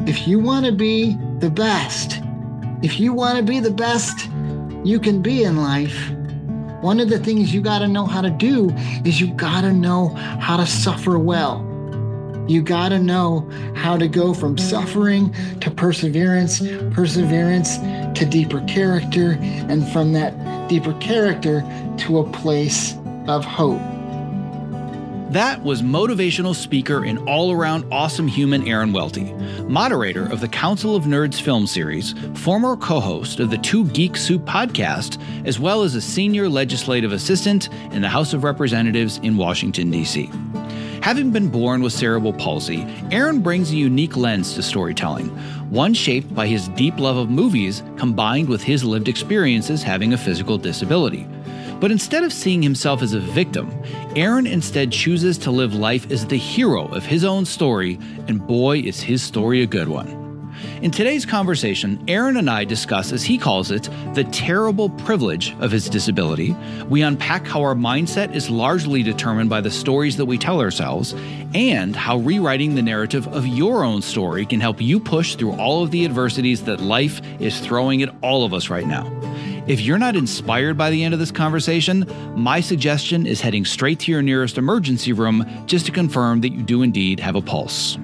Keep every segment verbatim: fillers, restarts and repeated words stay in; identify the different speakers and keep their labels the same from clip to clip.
Speaker 1: if you want to be the best, if you want to be the best you can be in life, one of the things you got to know how to do is you got to know how to suffer well. You got to know how to go from suffering to perseverance, perseverance to deeper character, and from that deeper character to a place of hope.
Speaker 2: That was motivational speaker and all-around awesome human Aaron Welty, moderator of the Council of Nerds film series, former co-host of the Two Geek Soup podcast, as well as a senior legislative assistant in the House of Representatives in Washington, D C Having been born with cerebral palsy, Aaron brings a unique lens to storytelling, one shaped by his deep love of movies combined with his lived experiences having a physical disability. But instead of seeing himself as a victim, Aaron instead chooses to live life as the hero of his own story, and boy, is his story a good one. In today's conversation, Aaron and I discuss, as he calls it, the terrible privilege of his disability. We unpack how our mindset is largely determined by the stories that we tell ourselves, and how rewriting the narrative of your own story can help you push through all of the adversities that life is throwing at all of us right now. If you're not inspired by the end of this conversation, my suggestion is heading straight to your nearest emergency room just to confirm that you do indeed have a pulse.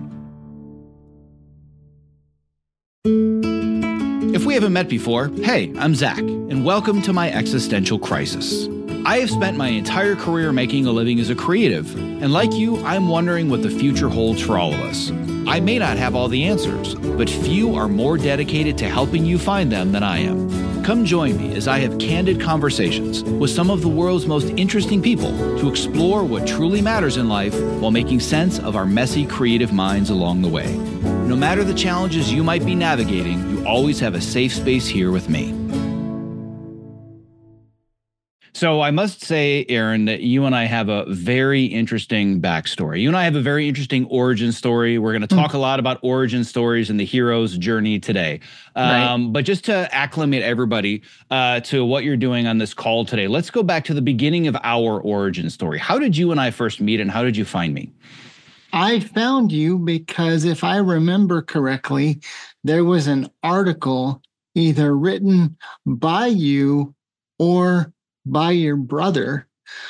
Speaker 2: If we haven't met before, hey, I'm Zach, and welcome to my existential crisis. I have spent my entire career making a living as a creative, and like you, I'm wondering what the future holds for all of us. I may not have all the answers, but few are more dedicated to helping you find them than I am. Come join me as I have candid conversations with some of the world's most interesting people to explore what truly matters in life while making sense of our messy creative minds along the way. No matter the challenges you might be navigating, you always have a safe space here with me. So I must say, Aaron, that you and I have a very interesting backstory. You and I have a very interesting origin story. We're going to talk mm. a lot about origin stories and the hero's journey today. Um, right. But just to acclimate everybody uh, to what you're doing on this call today, let's go back to the beginning of our origin story. How did you and I first meet, and how did you find me?
Speaker 1: I found you because, if I remember correctly, there was an article either written by you or by your brother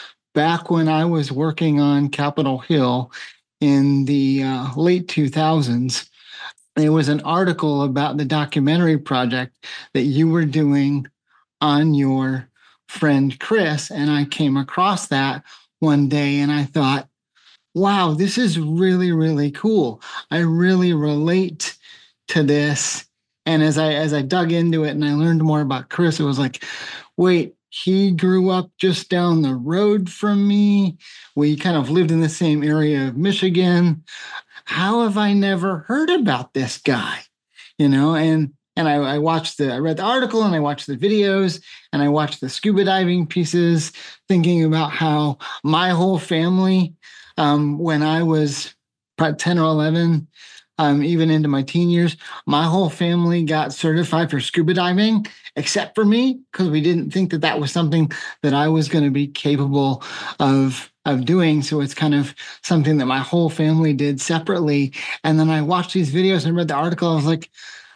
Speaker 1: back when I was working on Capitol Hill in the uh, late two thousands. There was an article about the documentary project that you were doing on your friend Chris, and I came across that one day and I thought, wow, this is really, really cool. I really relate to this. And as I as I dug into it and I learned more about Chris, it was like, wait, he grew up just down the road from me. We kind of lived in the same area of Michigan. How have I never heard about this guy? You know, and and I, I watched the, I read the article and I watched the videos and I watched the scuba diving pieces, thinking about how my whole family, um, when I was about ten or eleven, Um, even into my teen years, my whole family got certified for scuba diving, except for me, because we didn't think that that was something that I was going to be capable of, of doing. So it's kind of something that my whole family did separately. And then I watched these videos and read the article. I was like,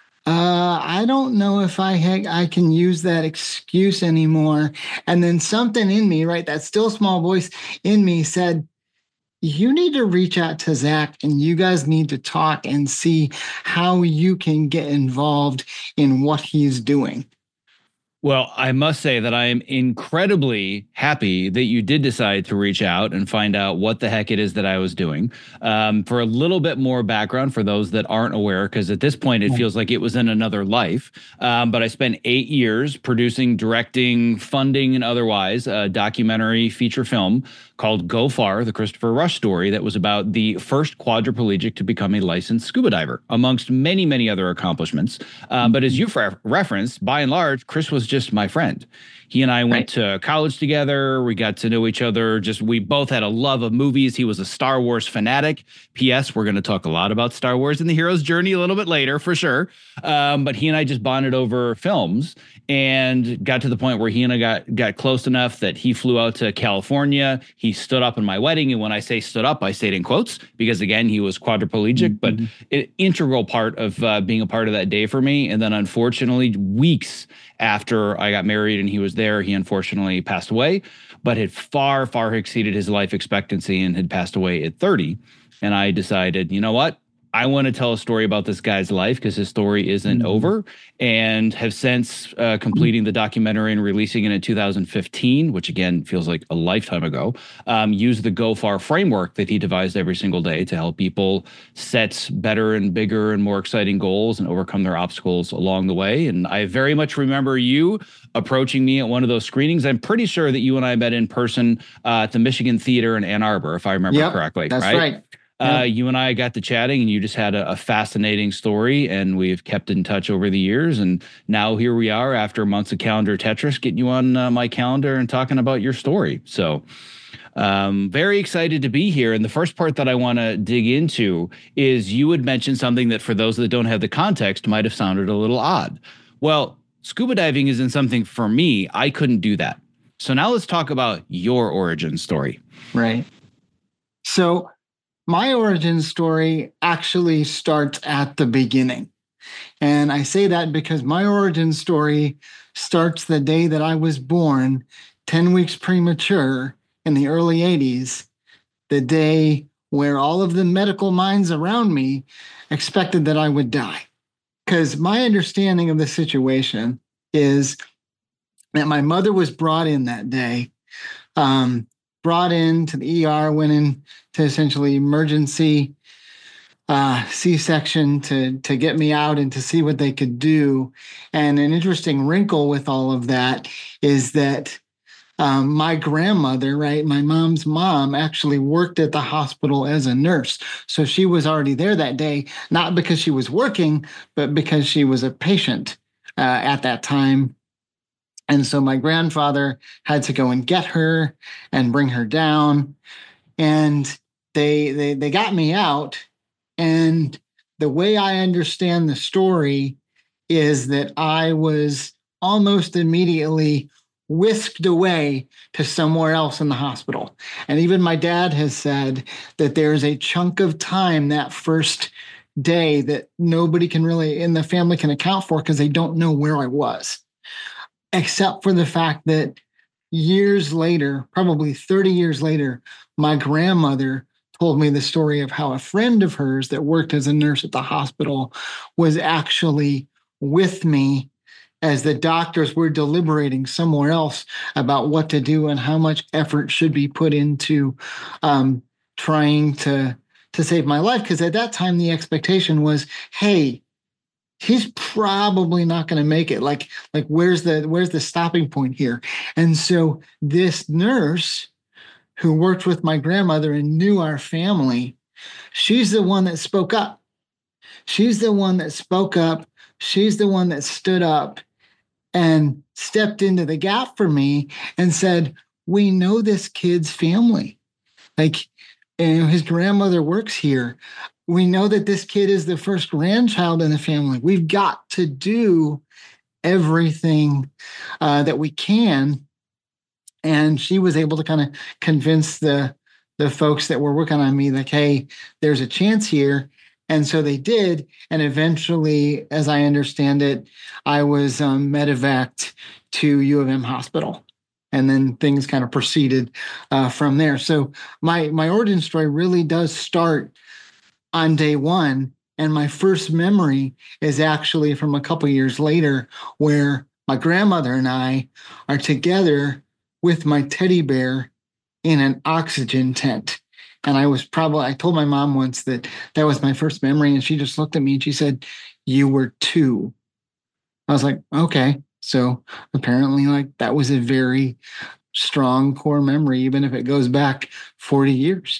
Speaker 1: uh, I don't know if I ha- I can use that excuse anymore. And then something in me, right, that still small voice in me said, you need to reach out to Zach and you guys need to talk and see how you can get involved in what he's doing.
Speaker 2: Well, I must say that I am incredibly happy that you did decide to reach out and find out what the heck it is that I was doing. Um, for a little bit more background for those that aren't aware, because at this point it feels like it was in another life. Um, but I spent eight years producing, directing, funding, and otherwise a documentary feature film called Go Far, the Christopher Rush story, that was about the first quadriplegic to become a licensed scuba diver, amongst many, many other accomplishments. Um, but as you re- referenced, by and large, Chris was just my friend. He and I went right. to college together. We got to know each other. Just we both had a love of movies. He was a Star Wars fanatic. P S. We're going to talk a lot about Star Wars and the hero's journey a little bit later, for sure. Um, but he and I just bonded over films and got to the point where he and I got got close enough that he flew out to California. He He stood up in my wedding. And when I say stood up, I say it in quotes because, again, he was quadriplegic, mm-hmm. but an integral part of uh, being a part of that day for me. And then, unfortunately, weeks after I got married and he was there, he unfortunately passed away, but had far, far exceeded his life expectancy and had passed away at thirty. And I decided, you know what? I want to tell a story about this guy's life because his story isn't mm-hmm. over, and have since uh, completing the documentary and releasing it in two thousand fifteen, which again feels like a lifetime ago, um, used the Go Far framework that he devised every single day to help people set better and bigger and more exciting goals and overcome their obstacles along the way. And I very much remember you approaching me at one of those screenings. I'm pretty sure that you and I met in person uh, at the Michigan Theater in Ann Arbor, if I remember
Speaker 1: yep,
Speaker 2: correctly.
Speaker 1: That's
Speaker 2: right.
Speaker 1: right.
Speaker 2: Uh, you and I got to chatting, and you just had a, a fascinating story, and we've kept in touch over the years. And now here we are after months of calendar Tetris, getting you on uh, my calendar and talking about your story. So um, very excited to be here. And the first part that I want to dig into is you had mentioned something that for those that don't have the context might have sounded a little odd. Well, scuba diving isn't something for me. I couldn't do that. So now let's talk about your origin story.
Speaker 1: Right. So my origin story actually starts at the beginning. And I say that because my origin story starts the day that I was born, ten weeks premature in the early eighties, the day where all of the medical minds around me expected that I would die. Because my understanding of the situation is that my mother was brought in that day, um, brought in to the E R, went in to essentially emergency uh, C-section to, to get me out and to see what they could do. And an interesting wrinkle with all of that is that um, my grandmother, right, my mom's mom, actually worked at the hospital as a nurse. So she was already there that day, not because she was working, but because she was a patient uh, at that time. And so my grandfather had to go and get her and bring her down. And they they they got me out. And the way I understand the story is that I was almost immediately whisked away to somewhere else in the hospital. And even my dad has said that there's a chunk of time that first day that nobody can really in the family can account for because they don't know where I was. Except for the fact that years later, probably thirty years later, my grandmother told me the story of how a friend of hers that worked as a nurse at the hospital was actually with me as the doctors were deliberating somewhere else about what to do and how much effort should be put into um, trying to, to save my life. Because at that time, the expectation was, hey, he's probably not going to make it. Like, like where's the where's the stopping point here? And so this nurse who worked with my grandmother and knew our family, she's the one that spoke up. She's the one that spoke up. She's the one that stood up and stepped into the gap for me and said, we know this kid's family. Like, and his grandmother works here. We know that this kid is the first grandchild in the family. We've got to do everything uh, that we can. And she was able to kind of convince the, the folks that were working on me, like, hey, there's a chance here. And so they did. And eventually, as I understand it, I was um, medevaced to U of M Hospital. And then things kind of proceeded uh, from there. So my, my origin story really does start on day one. And my first memory is actually from a couple years later, where my grandmother and I are together with my teddy bear in an oxygen tent. And I was probably, I told my mom once that that was my first memory. And she just looked at me and she said, you were two. I was like, okay. So apparently, like, that was a very strong core memory, even if it goes back forty years.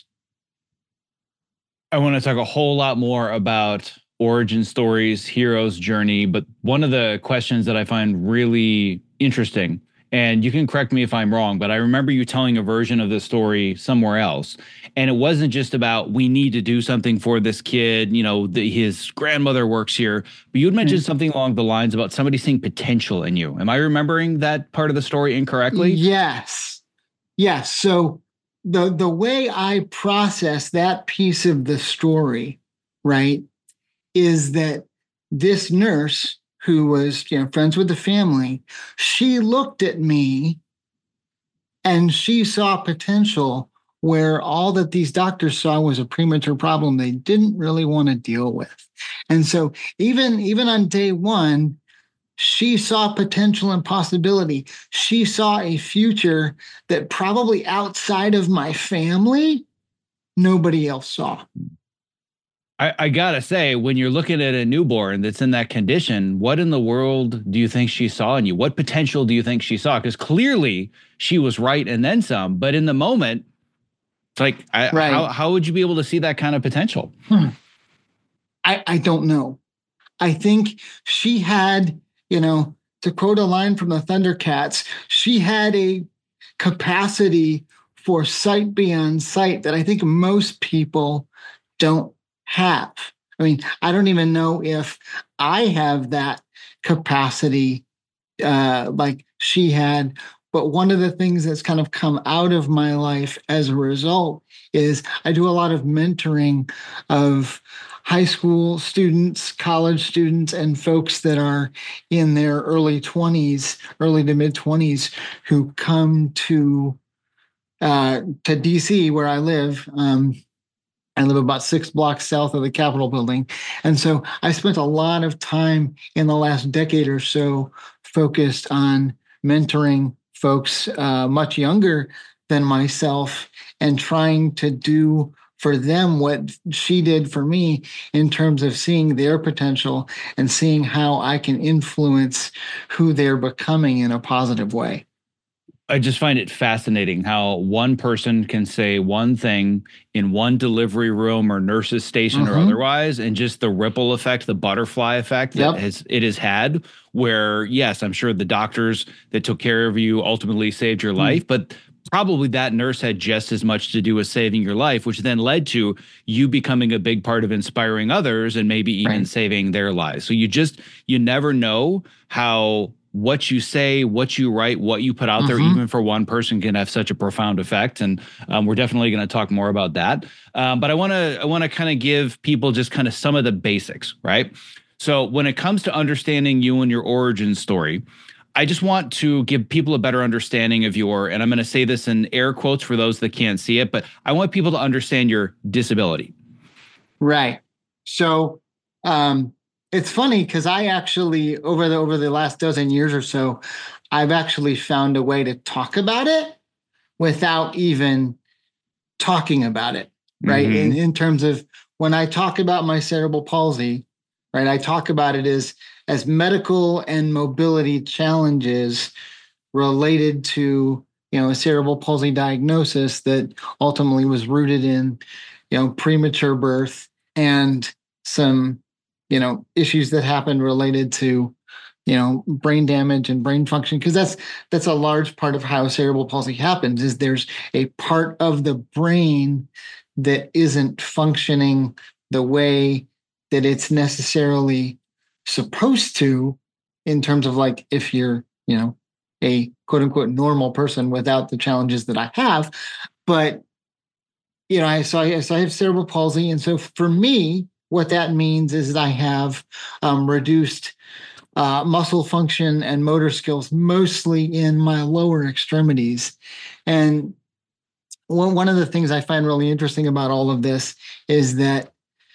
Speaker 2: I want to talk a whole lot more about origin stories, hero's journey. But one of the questions that I find really interesting, and you can correct me if I'm wrong, but I remember you telling a version of the story somewhere else. And it wasn't just about, we need to do something for this kid, you know, the, his grandmother works here, but you had mentioned mm-hmm. something along the lines about somebody seeing potential in you. Am I remembering that part of the story incorrectly?
Speaker 1: Yes. Yes. So the the way I process that piece of the story, right, is that this nurse who was, you know, friends with the family, she looked at me and she saw potential where all that these doctors saw was a premature problem they didn't really want to deal with. And so even, even on day one, she saw potential and possibility. She saw a future that probably outside of my family, nobody else saw.
Speaker 2: I, I gotta say, when you're looking at a newborn that's in that condition, what in the world do you think she saw in you? What potential do you think she saw? Because clearly she was right and then some, but in the moment, it's like, I,
Speaker 1: Right.
Speaker 2: how how would you be able to see that kind of potential?
Speaker 1: Hmm. I, I don't know. I think she had, you know, to quote a line from the Thundercats, she had a capacity for sight beyond sight that I think most people don't have. I mean, I don't even know if I have that capacity uh, like she had. But one of the things that's kind of come out of my life as a result is I do a lot of mentoring of high school students, college students, and folks that are in their early twenties, early to mid twenties, who come to uh, to D C where I live. Um, I live about six blocks south of the Capitol building. And so I spent a lot of time in the last decade or so focused on mentoring folks uh, much younger than myself and trying to do for them what she did for me in terms of seeing their potential and seeing how I can influence who they're becoming in a positive way.
Speaker 2: I just find it fascinating how one person can say one thing in one delivery room or nurse's station mm-hmm. or otherwise, and just the ripple effect, the butterfly effect that yep. has it has had, where, yes, I'm sure the doctors that took care of you ultimately saved your mm. life, but probably that nurse had just as much to do with saving your life, which then led to you becoming a big part of inspiring others and maybe even right. saving their lives. So you just, you never know how what you say, what you write, what you put out mm-hmm. there, even for one person, can have such a profound effect. And um, we're definitely going to talk more about that. Um, but I want to I want to kind of give people just kind of some of the basics, right? So when it comes to understanding you and your origin story, I just want to give people a better understanding of your, and I'm going to say this in air quotes for those that can't see it, but I want people to understand your disability.
Speaker 1: Right. So, um, it's funny because I actually, over the over the last dozen years or so, I've actually found a way to talk about it without even talking about it, right? Mm-hmm. In, in terms of when I talk about my cerebral palsy, right, I talk about it as, as medical and mobility challenges related to, you know, a cerebral palsy diagnosis that ultimately was rooted in, you know, premature birth and some, you know, issues that happened related to, you know, brain damage and brain function, because that's that's a large part of how cerebral palsy happens. Is there's a part of the brain that isn't functioning the way that it's necessarily supposed to, in terms of like if you're, you know, a quote unquote normal person without the challenges that I have. But you know, I so I, so I have cerebral palsy, and so for me, what that means is that I have um, reduced uh, muscle function and motor skills, mostly in my lower extremities. And one, one of the things I find really interesting about all of this is that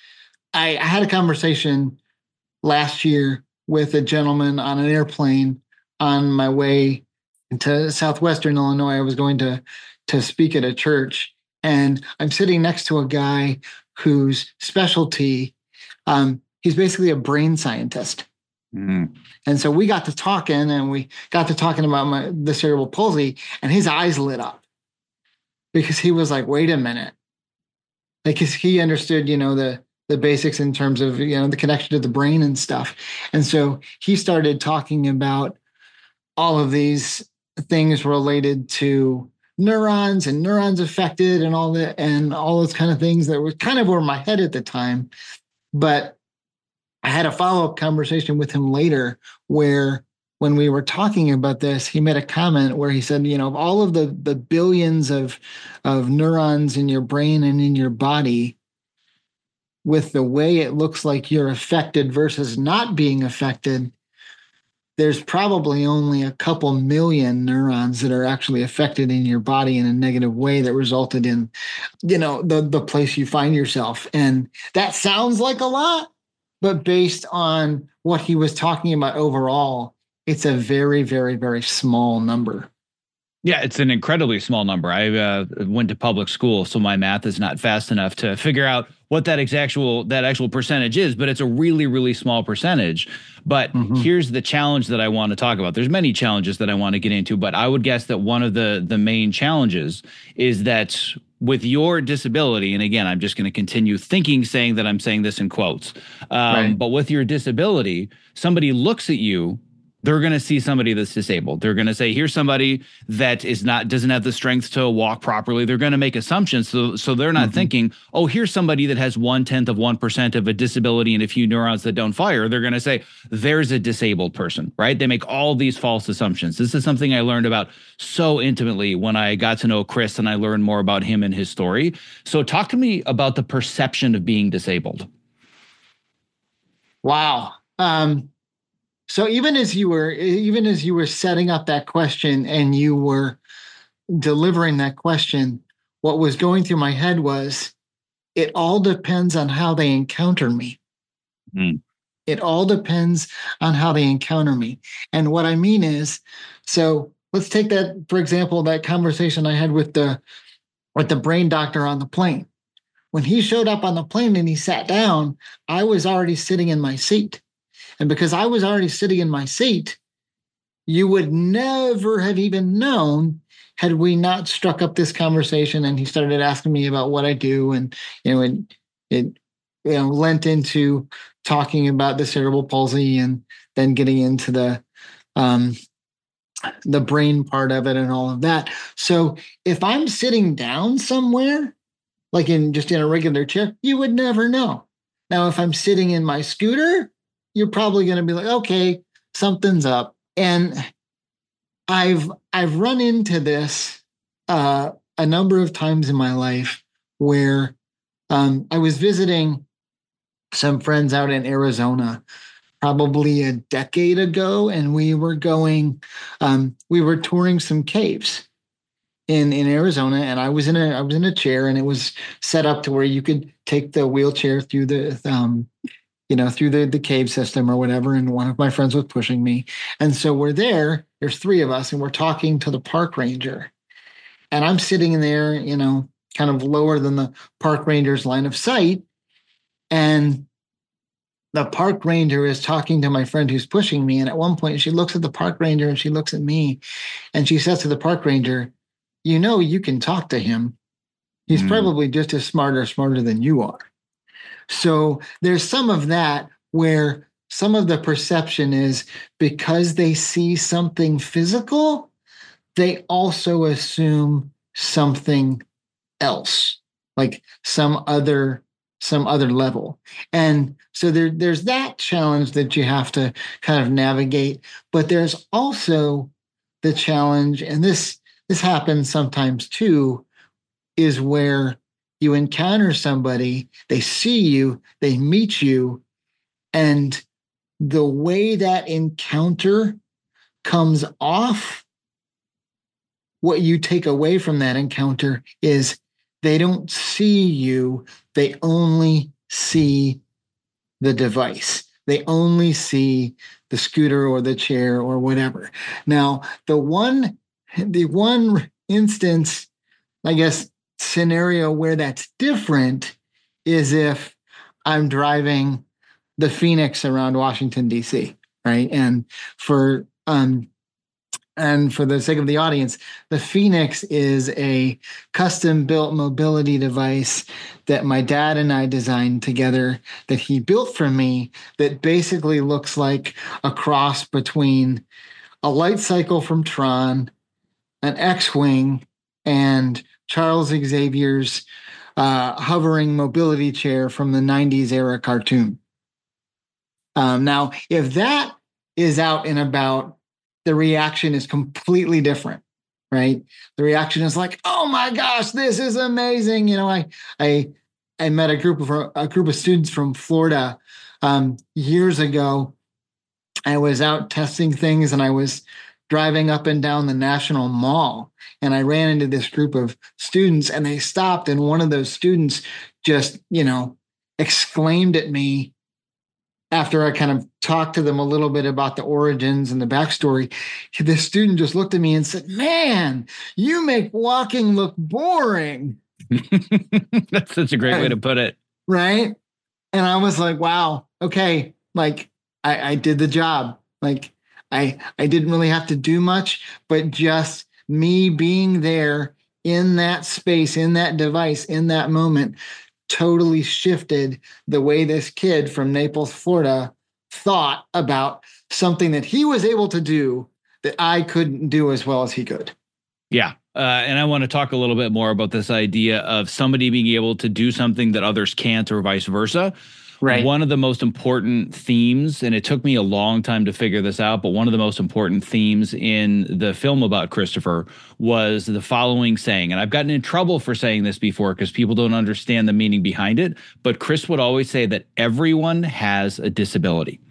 Speaker 1: I, I had a conversation last year with a gentleman on an airplane on my way to Southwestern Illinois. I was going to, to speak at a church, and I'm sitting next to a guy whose specialty, um, he's basically a brain scientist. Mm-hmm. And so we got to talking and we got to talking about my, the cerebral palsy, and his eyes lit up because he was like, wait a minute. Like, cause he understood, you know, the, the basics in terms of, you know, the connection to the brain and stuff. And so he started talking about all of these things related to neurons and neurons affected and all that, and all those kind of things that were kind of over my head at the time. But I had a follow-up conversation with him later where when we were talking about this, he made a comment where he said, you know, of all of the the billions of of neurons in your brain and in your body, with the way it looks like you're affected versus not being affected, there's probably only a couple million neurons that are actually affected in your body in a negative way that resulted in, you know, the the place you find yourself. And that sounds like a lot, but based on what he was talking about overall, it's a very, very, very small number.
Speaker 2: Yeah, it's an incredibly small number. I uh, went to public school, so my math is not fast enough to figure out what that actual that actual percentage is, but it's a really, really small percentage. But mm-hmm. here's the challenge that I want to talk about. There's many challenges that I want to get into, but I would guess that one of the the main challenges is that with your disability, and again, I'm just going to continue thinking, saying that I'm saying this in quotes, um, right. but with your disability, somebody looks at you, they're going to see somebody that's disabled. They're going to say, here's somebody that is not, doesn't have the strength to walk properly. They're going to make assumptions. So, so they're not mm-hmm. thinking, oh, here's somebody that has one tenth of one percent of a disability and a few neurons that don't fire. They're going to say, there's a disabled person, right? They make all these false assumptions. This is something I learned about so intimately when I got to know Chris and I learned more about him and his story. So talk to me about the perception of being disabled.
Speaker 1: Wow. Um, So even as you were, even as you were setting up that question and you were delivering that question, what was going through my head was, it all depends on how they encounter me. Mm. It all depends on how they encounter me. And what I mean is, so let's take that, for example, that conversation I had with the with the brain doctor on the plane. When he showed up on the plane and he sat down, I was already sitting in my seat. And because I was already sitting in my seat, you would never have even known had we not struck up this conversation and he started asking me about what I do. And, you know, it, it you know, lent into talking about the cerebral palsy and then getting into the, um, the brain part of it and all of that. So if I'm sitting down somewhere, like in just in a regular chair, you would never know. Now, if I'm sitting in my scooter, you're probably going to be like, okay, something's up. And I've I've run into this uh, a number of times in my life where um, I was visiting some friends out in Arizona probably a decade ago, and we were going, um, we were touring some caves in in Arizona, and I was in a I was in a chair, and it was set up to where you could take the wheelchair through the um, you know, through the, the cave system or whatever. And one of my friends was pushing me. And so we're there, there's three of us, and we're talking to the park ranger. And I'm sitting in there, you know, kind of lower than the park ranger's line of sight. And the park ranger is talking to my friend who's pushing me. And at one point she looks at the park ranger and she looks at me and she says to the park ranger, you know, you can talk to him. He's mm. probably just as smart or smarter than you are. So there's some of that where some of the perception is because they see something physical, they also assume something else, like some other some other level. And so there, there's that challenge that you have to kind of navigate. But there's also the challenge, and this this happens sometimes too, is where you encounter somebody, they see you, they meet you, and the way that encounter comes off, what you take away from that encounter is they don't see you, they only see the device. They only see the scooter or the chair or whatever. Now, the one, the one instance, I guess, scenario where that's different is if I'm driving the Phoenix around Washington, D C, right? And for um, and for the sake of the audience, the Phoenix is a custom-built mobility device that my dad and I designed together that he built for me that basically looks like a cross between a light cycle from Tron, an X-Wing, and Charles Xavier's uh, hovering mobility chair from the nineties era cartoon. Um, now, if that is out and about the reaction is completely different, right? The reaction is like, oh my gosh, this is amazing. You know, I I I met a group of a group of students from Florida um, years ago. I was out testing things and I was driving up and down the National Mall, and I ran into this group of students, and they stopped, and one of those students just, you know, exclaimed at me after I kind of talked to them a little bit about the origins and the backstory. The student just looked at me and said, "Man, you make walking look boring."
Speaker 2: That's such a great
Speaker 1: and,
Speaker 2: way to put it.
Speaker 1: Right. And I was like, wow, okay. Like I, I did the job. Like I, I didn't really have to do much, but just me being there in that space, in that device, in that moment, totally shifted the way this kid from Naples, Florida thought about something that he was able to do that I couldn't do as well as he could.
Speaker 2: Yeah. Uh, and I want to talk a little bit more about this idea of somebody being able to do something that others can't, or vice versa. Right. One of the most important themes, and it took me a long time to figure this out, but one of the most important themes in the film about Christopher was the following saying. And I've gotten in trouble for saying this before because people don't understand the meaning behind it. But Chris would always say that everyone has a disability.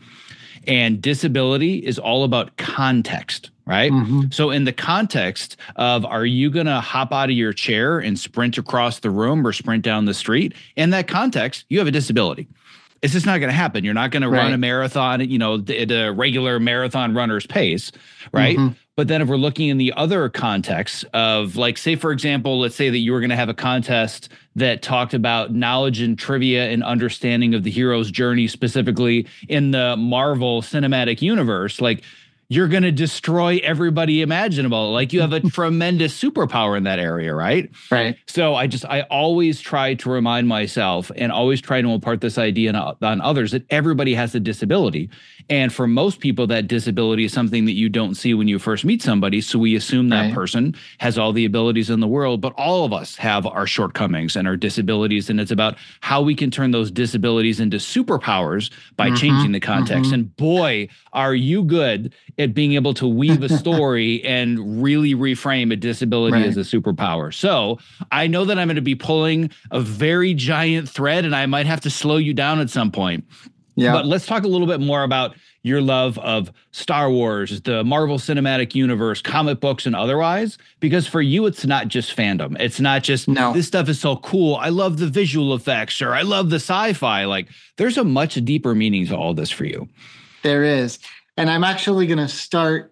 Speaker 2: And disability is all about context, right? Mm-hmm. So in the context of, are you going to hop out of your chair and sprint across the room or sprint down the street? In that context, you have a disability. It's just not going to happen. You're not going right. to run a marathon, you know, at a regular marathon runner's pace, right? Mm-hmm. But then if we're looking in the other context of, like, say, for example, let's say that you were going to have a contest that talked about knowledge and trivia and understanding of the hero's journey, specifically in the Marvel Cinematic Universe, like, you're going to destroy everybody imaginable. Like, you have a tremendous superpower in that area, right?
Speaker 1: Right.
Speaker 2: So I just, I always try to remind myself and always try to impart this idea on, on others that everybody has a disability. And for most people, that disability is something that you don't see when you first meet somebody. So we assume that right. person has all the abilities in the world, but all of us have our shortcomings and our disabilities. And it's about how we can turn those disabilities into superpowers by mm-hmm. changing the context. Mm-hmm. And boy, are you good at being able to weave a story and really reframe a disability right. as a superpower. So I know that I'm going to be pulling a very giant thread, and I might have to slow you down at some point. Yeah. But let's talk a little bit more about your love of Star Wars, the Marvel Cinematic Universe, comic books, and otherwise, because for you, it's not just fandom. It's not just, no. this stuff is so cool. I love the visual effects, or I love the sci-fi. Like, there's a much deeper meaning to all this for you.
Speaker 1: There is. And I'm actually going to start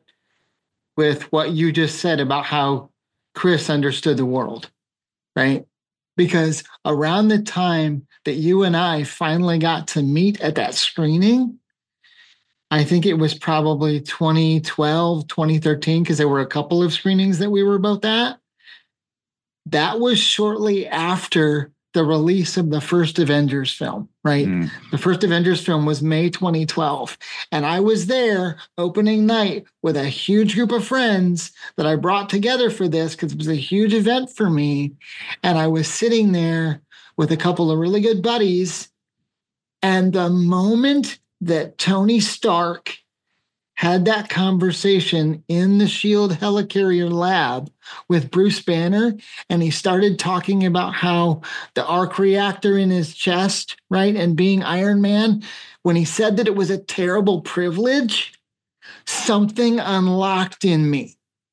Speaker 1: with what you just said about how Chris understood the world, right? Because around the time that you and I finally got to meet at that screening, I think it was probably twenty twelve, twenty thirteen, because there were a couple of screenings that we were both at. That was shortly after the release of the first Avengers film, right? Mm. The first Avengers film was May twenty twelve. And I was there opening night with a huge group of friends that I brought together for this because it was a huge event for me. And I was sitting there with a couple of really good buddies. And the moment that Tony Stark had that conversation in the SHIELD helicarrier lab with Bruce Banner, and he started talking about how the arc reactor in his chest, right, and being Iron Man, when he said that it was a terrible privilege, something unlocked in me.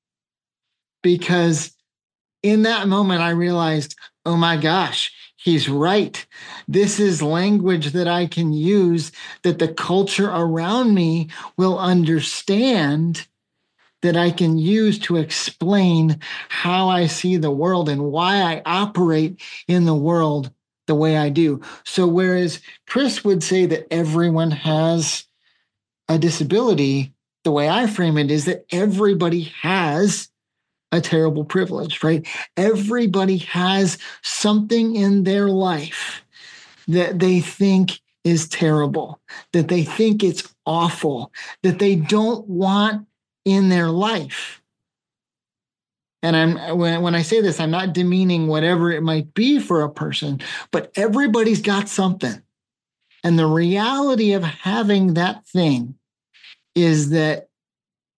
Speaker 1: Because in that moment, I realized, oh my gosh, he's right. This is language that I can use that the culture around me will understand, that I can use to explain how I see the world and why I operate in the world the way I do. So whereas Chris would say that everyone has a disability, the way I frame it is that everybody has a terrible privilege, right? Everybody has something in their life that they think is terrible, that they think it's awful, that they don't want in their life. And I'm when, when I say this, I'm not demeaning whatever it might be for a person, but everybody's got something. And the reality of having that thing is that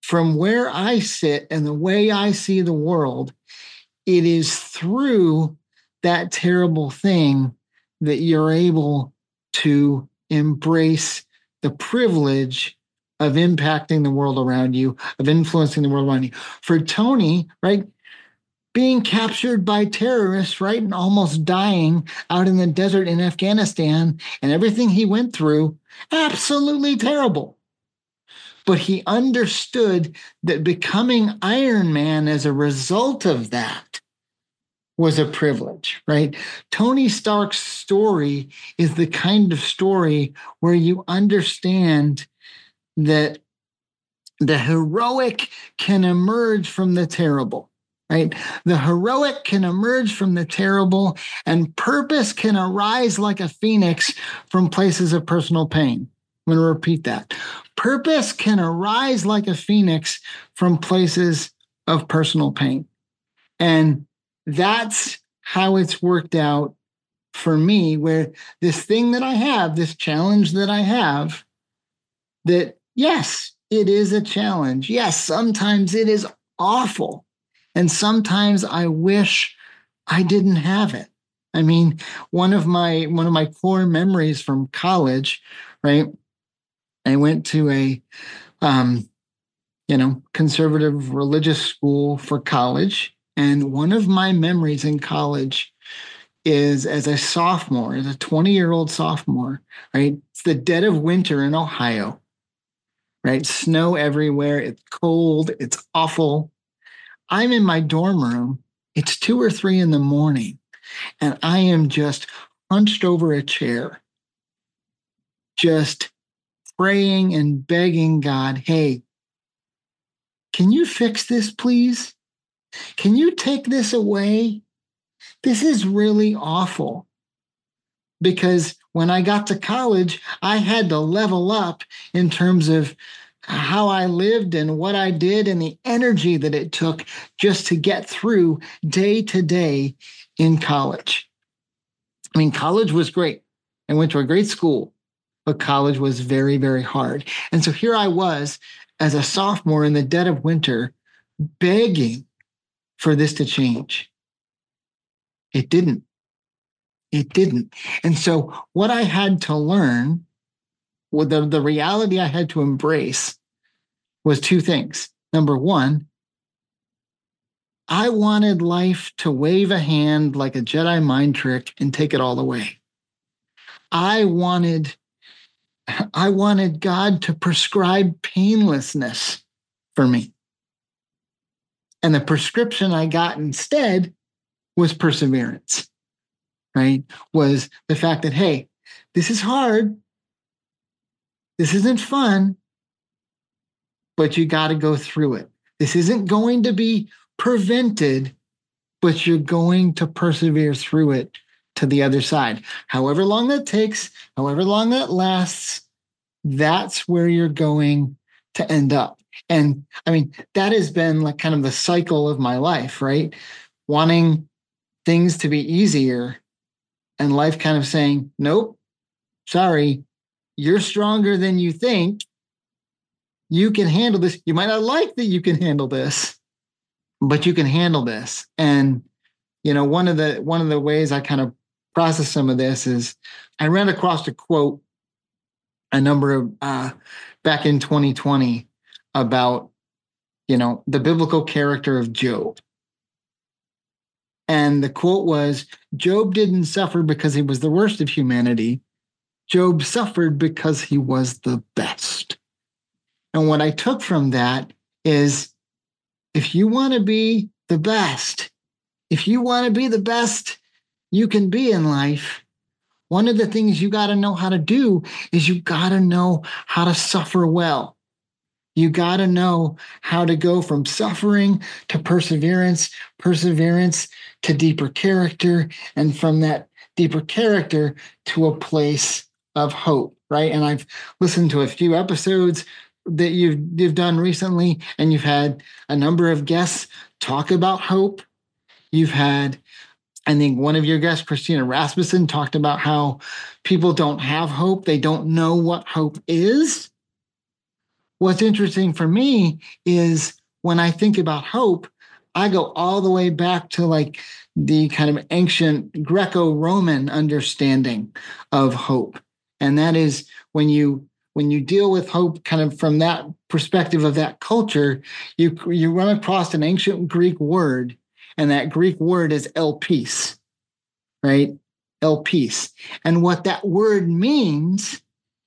Speaker 1: from where I sit and the way I see the world, it is through that terrible thing that you're able to embrace the privilege of impacting the world around you, of influencing the world around you. For Tony, right, being captured by terrorists, right, and almost dying out in the desert in Afghanistan and everything he went through, absolutely terrible. But he understood that becoming Iron Man as a result of that was a privilege, right? Tony Stark's story is the kind of story where you understand that the heroic can emerge from the terrible, right? The heroic can emerge from the terrible, and purpose can arise like a phoenix from places of personal pain. I'm going to repeat that. Purpose can arise like a phoenix from places of personal pain. And that's how it's worked out for me, where this thing that I have, this challenge that I have, that yes, it is a challenge. Yes, sometimes it is awful. And sometimes I wish I didn't have it. I mean, one of my one of my core memories from college, right? I went to a um, you know, conservative religious school for college. And one of my memories in college is as a sophomore, as a twenty-year-old sophomore, right? It's the dead of winter in Ohio, right? Snow everywhere. It's cold. It's awful. I'm in my dorm room. It's two or three in the morning, and I am just hunched over a chair, just praying and begging God, hey, can you fix this, please? Can you take this away? This is really awful. Because when I got to college, I had to level up in terms of how I lived and what I did and the energy that it took just to get through day to day in college. I mean, college was great. I went to a great school, but college was very, very hard. And so here I was as a sophomore in the dead of winter, begging for this to change. It didn't. It didn't. And so what I had to learn, what the, the reality I had to embrace was two things. Number one, I wanted life to wave a hand like a Jedi mind trick and take it all away. I wanted, I wanted God to prescribe painlessness for me. And the prescription I got instead was perseverance, right? Was the fact that, hey, this is hard. This isn't fun, but you got to go through it. This isn't going to be prevented, but you're going to persevere through it to the other side. However long that takes, however long that lasts, that's where you're going to end up. And I mean, that has been like kind of the cycle of my life, right? Wanting things to be easier and life kind of saying, nope, sorry, you're stronger than you think. You can handle this. You might not like that you can handle this, but you can handle this. And, you know, one of the, one of the ways I kind of process some of this is I ran across a quote a number of, uh, back in twenty twenty about, you know, the biblical character of Job. And the quote was, Job didn't suffer because he was the worst of humanity. Job suffered because he was the best. And what I took from that is, if you want to be the best, if you want to be the best you can be in life, one of the things you got to know how to do is you got to know how to suffer well. You got to know how to go from suffering to perseverance, perseverance to deeper character, and from that deeper character to a place of hope, right? And I've listened to a few episodes that you've you've done recently, and you've had a number of guests talk about hope. You've had, I think one of your guests, Christina Rasmussen, talked about how people don't have hope. They don't know what hope is. what's interesting for me is when I think about hope, I go all the way back to like the kind of ancient Greco-Roman understanding of hope. And that is when you when you deal with hope kind of from that perspective of that culture, you you run across an ancient Greek word, and that Greek word is elpis, right? Elpis. And what that word means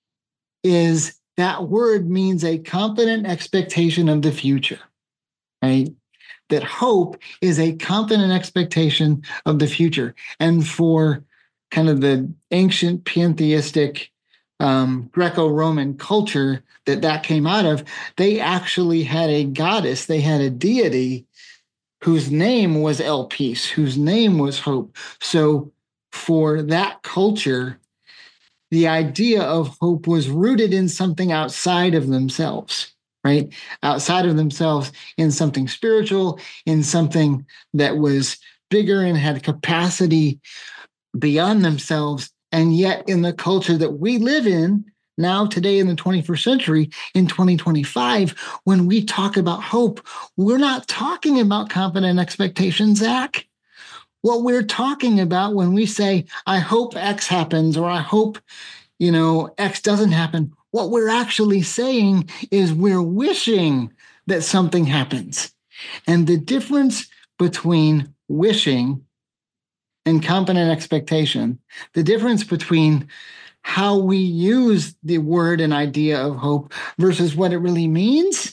Speaker 1: is that word means a confident expectation of the future, right? That hope is a confident expectation of the future. And for kind of the ancient pantheistic um, Greco-Roman culture that that came out of, they actually had a goddess, they had a deity whose name was Elpis, whose name was hope. So for that culture, the idea of hope was rooted in something outside of themselves, right? Outside of themselves, in something spiritual, in something that was bigger and had capacity beyond themselves. And yet, in the culture that we live in now, today in the twenty-first century, in twenty twenty-five, when we talk about hope, we're not talking about confident expectation, Zach. What we're talking about when we say, I hope X happens, or I hope, you know, X doesn't happen, what we're actually saying is we're wishing that something happens. And the difference between wishing and confident expectation, the difference between how we use the word and idea of hope versus what it really means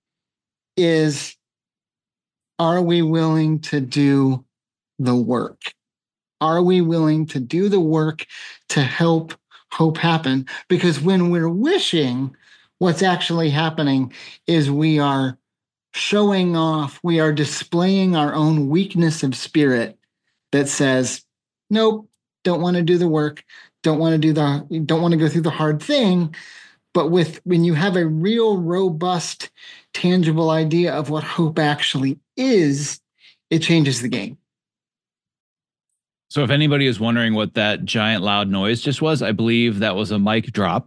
Speaker 1: is, are we willing to do the work? Are we willing to do the work to help hope happen? Because when we're wishing, what's actually happening is we are showing off, we are displaying our own weakness of spirit that says, nope, don't want to do the work, don't want to do the, don't want to go through the hard thing. But with when you have a real robust, tangible idea of what hope actually is, it changes the game.
Speaker 2: So if anybody is wondering what that giant loud noise just was, I believe that was a mic drop.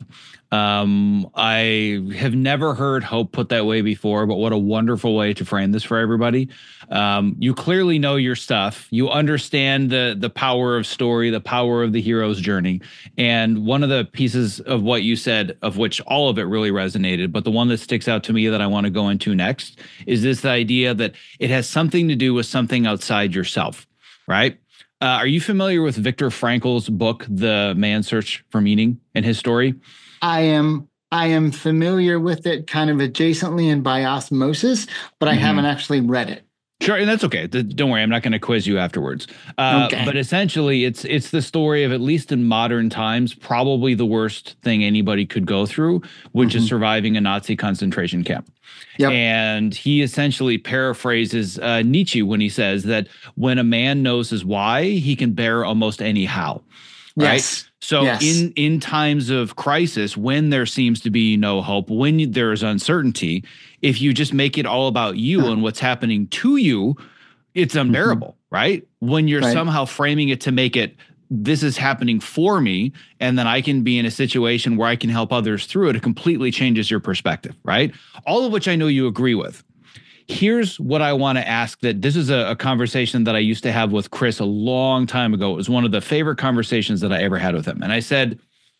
Speaker 2: Um, I have never heard hope put that way before, but what a wonderful way to frame this for everybody. Um, you clearly know your stuff. You understand the the power of story, the power of the hero's journey. And one of the pieces of what you said, of which all of it really resonated, but the one that sticks out to me that I want to go into next is this idea that it has something to do with something outside yourself, right? Uh, are you familiar with Viktor Frankl's book, The Man's Search for Meaning, and his story?
Speaker 1: I am I am familiar with it kind of adjacently and by osmosis, but I mm-hmm. haven't actually read it.
Speaker 2: Sure, and that's okay. Don't worry, I'm not going to quiz you afterwards. Uh, okay. But essentially, it's it's the story of, at least in modern times, probably the worst thing anybody could go through, which mm-hmm. is surviving a Nazi concentration camp. Yep. And he essentially paraphrases uh, Nietzsche when he says that when a man knows his why, he can bear almost any how. Right.
Speaker 1: Yes.
Speaker 2: So
Speaker 1: yes.
Speaker 2: in in times of crisis, when there seems to be no hope, when there is uncertainty, if you just make it all about you huh. and what's happening to you, it's unbearable, mm-hmm. right? When you're right. somehow framing it to make it, this is happening for me, and then I can be in a situation where I can help others through it, it completely changes your perspective, right? All of which I know you agree with. Here's what I want to ask. That this is a, a conversation that I used to have with Chris a long time ago. It was one of the favorite conversations that I ever had with him. And I said,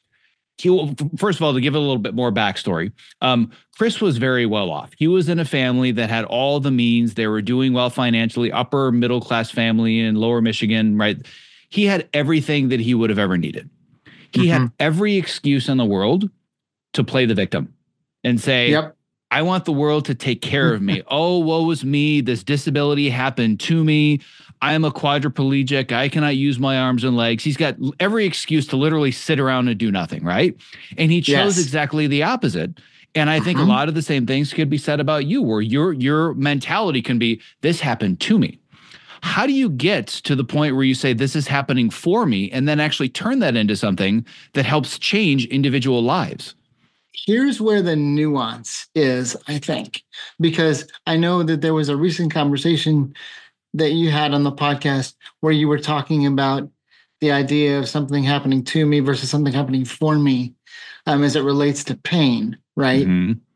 Speaker 2: he, first of all, to give it a little bit more backstory, um, Chris was very well off. He was in a family that had all the means. They were doing well financially, upper middle class family in lower Michigan, right? He had everything that he would have ever needed. He mm-hmm. had every excuse in the world to play the victim and say, yep. I want the world to take care of me. Oh, woe is me. This disability happened to me. I am a quadriplegic. I cannot use my arms and legs. He's got every excuse to literally sit around and do nothing, right? And he chose yes. exactly the opposite. And I think uh-huh. a lot of the same things could be said about you, where your your mentality can be, this happened to me. How do you get to the point where you say, this is happening for me, and then actually turn that into something that helps change individual lives?
Speaker 1: Here's where the nuance is, I think, because I know that there was a recent conversation that you had on the podcast where you were talking about the idea of something happening to me versus something happening for me um, as it relates to pain, right? Mm-hmm.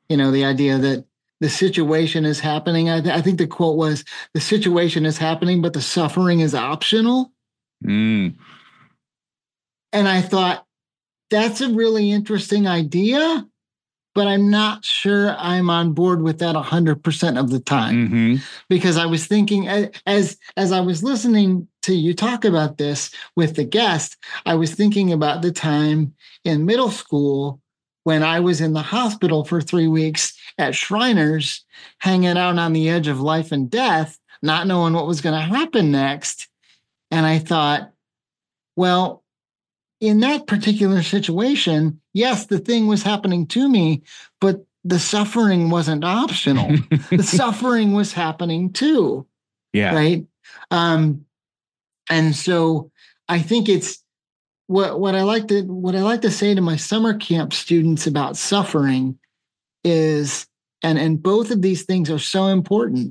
Speaker 1: You know, the idea that the situation is happening. I, th- I think the quote was, the situation is happening, but the suffering is optional.
Speaker 2: Mm.
Speaker 1: And I thought, that's a really interesting idea, but I'm not sure I'm on board with that one hundred percent of the time.
Speaker 2: Mm-hmm.
Speaker 1: Because I was thinking, as as I was listening to you talk about this with the guest, I was thinking about the time in middle school when I was in the hospital for three weeks at Shriners, hanging out on the edge of life and death, not knowing what was going to happen next. And I thought, well, in that particular situation, yes, the thing was happening to me, but the suffering wasn't optional. The suffering was happening too.
Speaker 2: Yeah.
Speaker 1: Right. Um, and so I think it's what what I like to what I like to say to my summer camp students about suffering is, and and both of these things are so important.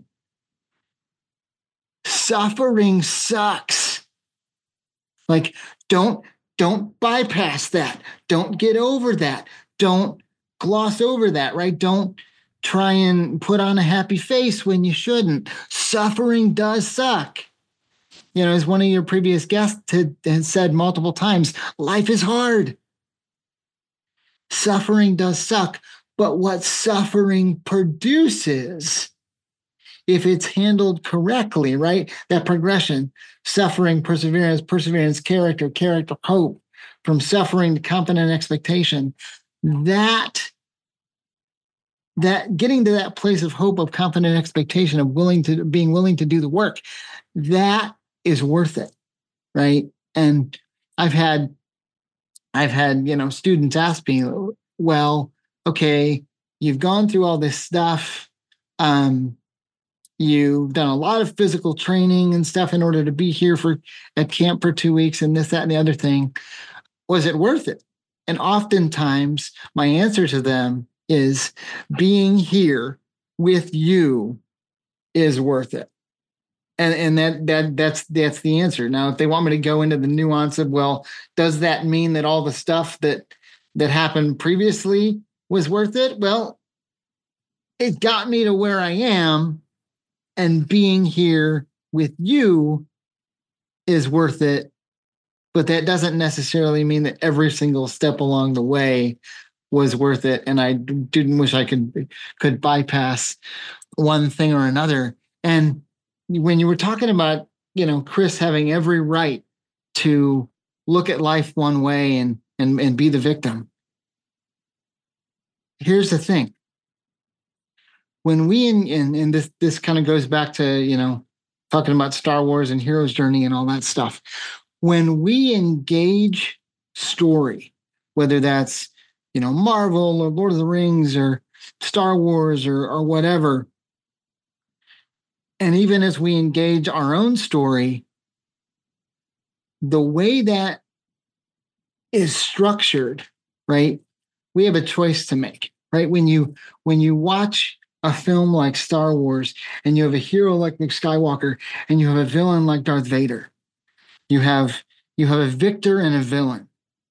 Speaker 1: Suffering sucks. Like, don't don't bypass that. Don't get over that. Don't gloss over that, right? Don't try and put on a happy face when you shouldn't. Suffering does suck. You know, as one of your previous guests had, had said multiple times, life is hard. Suffering does suck. But what suffering produces, if it's handled correctly, right? That progression, suffering, perseverance, perseverance, character, character, hope, from suffering to confident expectation, that, that getting to that place of hope, of confident expectation, of willing to being willing to do the work, that is worth it, right? And I've had, I've had, you know, students ask me, well, okay, you've gone through all this stuff. Um, You've done a lot of physical training and stuff in order to be here for at camp for two weeks and this, that, and the other thing. Was it worth it? And oftentimes my answer to them is being here with you is worth it. And and that that that's that's the answer. Now, if they want me to go into the nuance of, well, does that mean that all the stuff that that happened previously was worth it? Well, it got me to where I am. And being here with you is worth it. But that doesn't necessarily mean that every single step along the way was worth it. And I didn't wish I could could bypass one thing or another. And when you were talking about, you know, Chris having every right to look at life one way and and, and be the victim. Here's the thing. When we, in, in, in this, this kind of goes back to, you know, talking about Star Wars and Hero's Journey and all that stuff. When we engage story, whether that's, you know, Marvel or Lord of the Rings or Star Wars or, or whatever, and even as we engage our own story, the way that is structured, right? We have a choice to make, right? When you when you watch a film like Star Wars and you have a hero like Luke Skywalker and you have a villain like Darth Vader, you have you have a victor and a villain.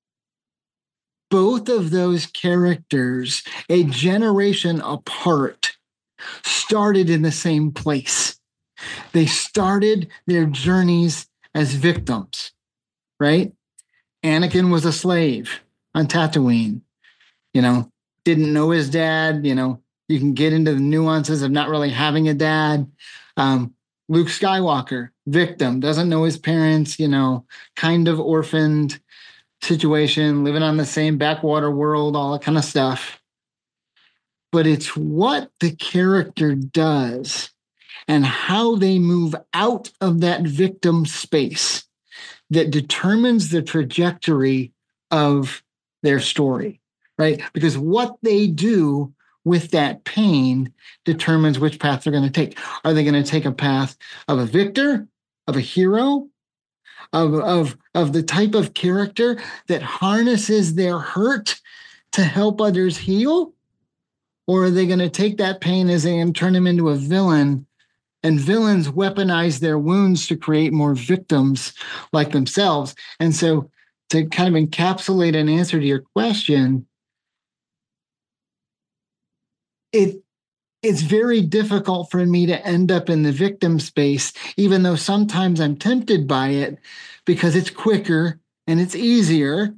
Speaker 1: Both of those characters, a generation apart, started in the same place. They started their journeys as victims, right? Anakin was a slave on Tatooine, you know, didn't know his dad, you know, you can get into the nuances of not really having a dad. Um, Luke Skywalker, victim, doesn't know his parents, you know, kind of orphaned situation, living on the same backwater world, all that kind of stuff. But it's what the character does and how they move out of that victim space that determines the trajectory of their story, right? Because what they do with that pain determines which path they're going to take. Are they going to take a path of a victor, of a hero, of, of, of the type of character that harnesses their hurt to help others heal? Or are they going to take that pain as they and turn them into a villain? And villains weaponize their wounds to create more victims like themselves. And so to kind of encapsulate an answer to your question, it it's very difficult for me to end up in the victim space, even though sometimes I'm tempted by it because it's quicker and it's easier.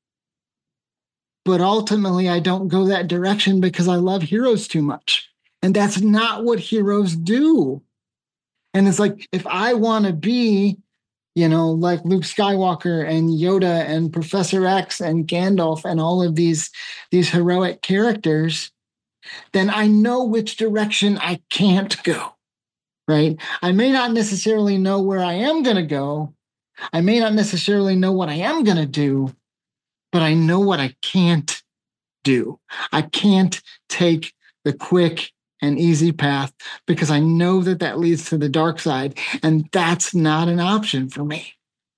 Speaker 1: But ultimately, I don't go that direction because I love heroes too much. And that's not what heroes do. And it's like, if I want to be, you know, like Luke Skywalker and Yoda and Professor X and Gandalf and all of these, these heroic characters, then I know which direction I can't go, right? I may not necessarily know where I am going to go. I may not necessarily know what I am going to do, but I know what I can't do. I can't take the quick and easy path because I know that that leads to the dark side, and that's not an option for me.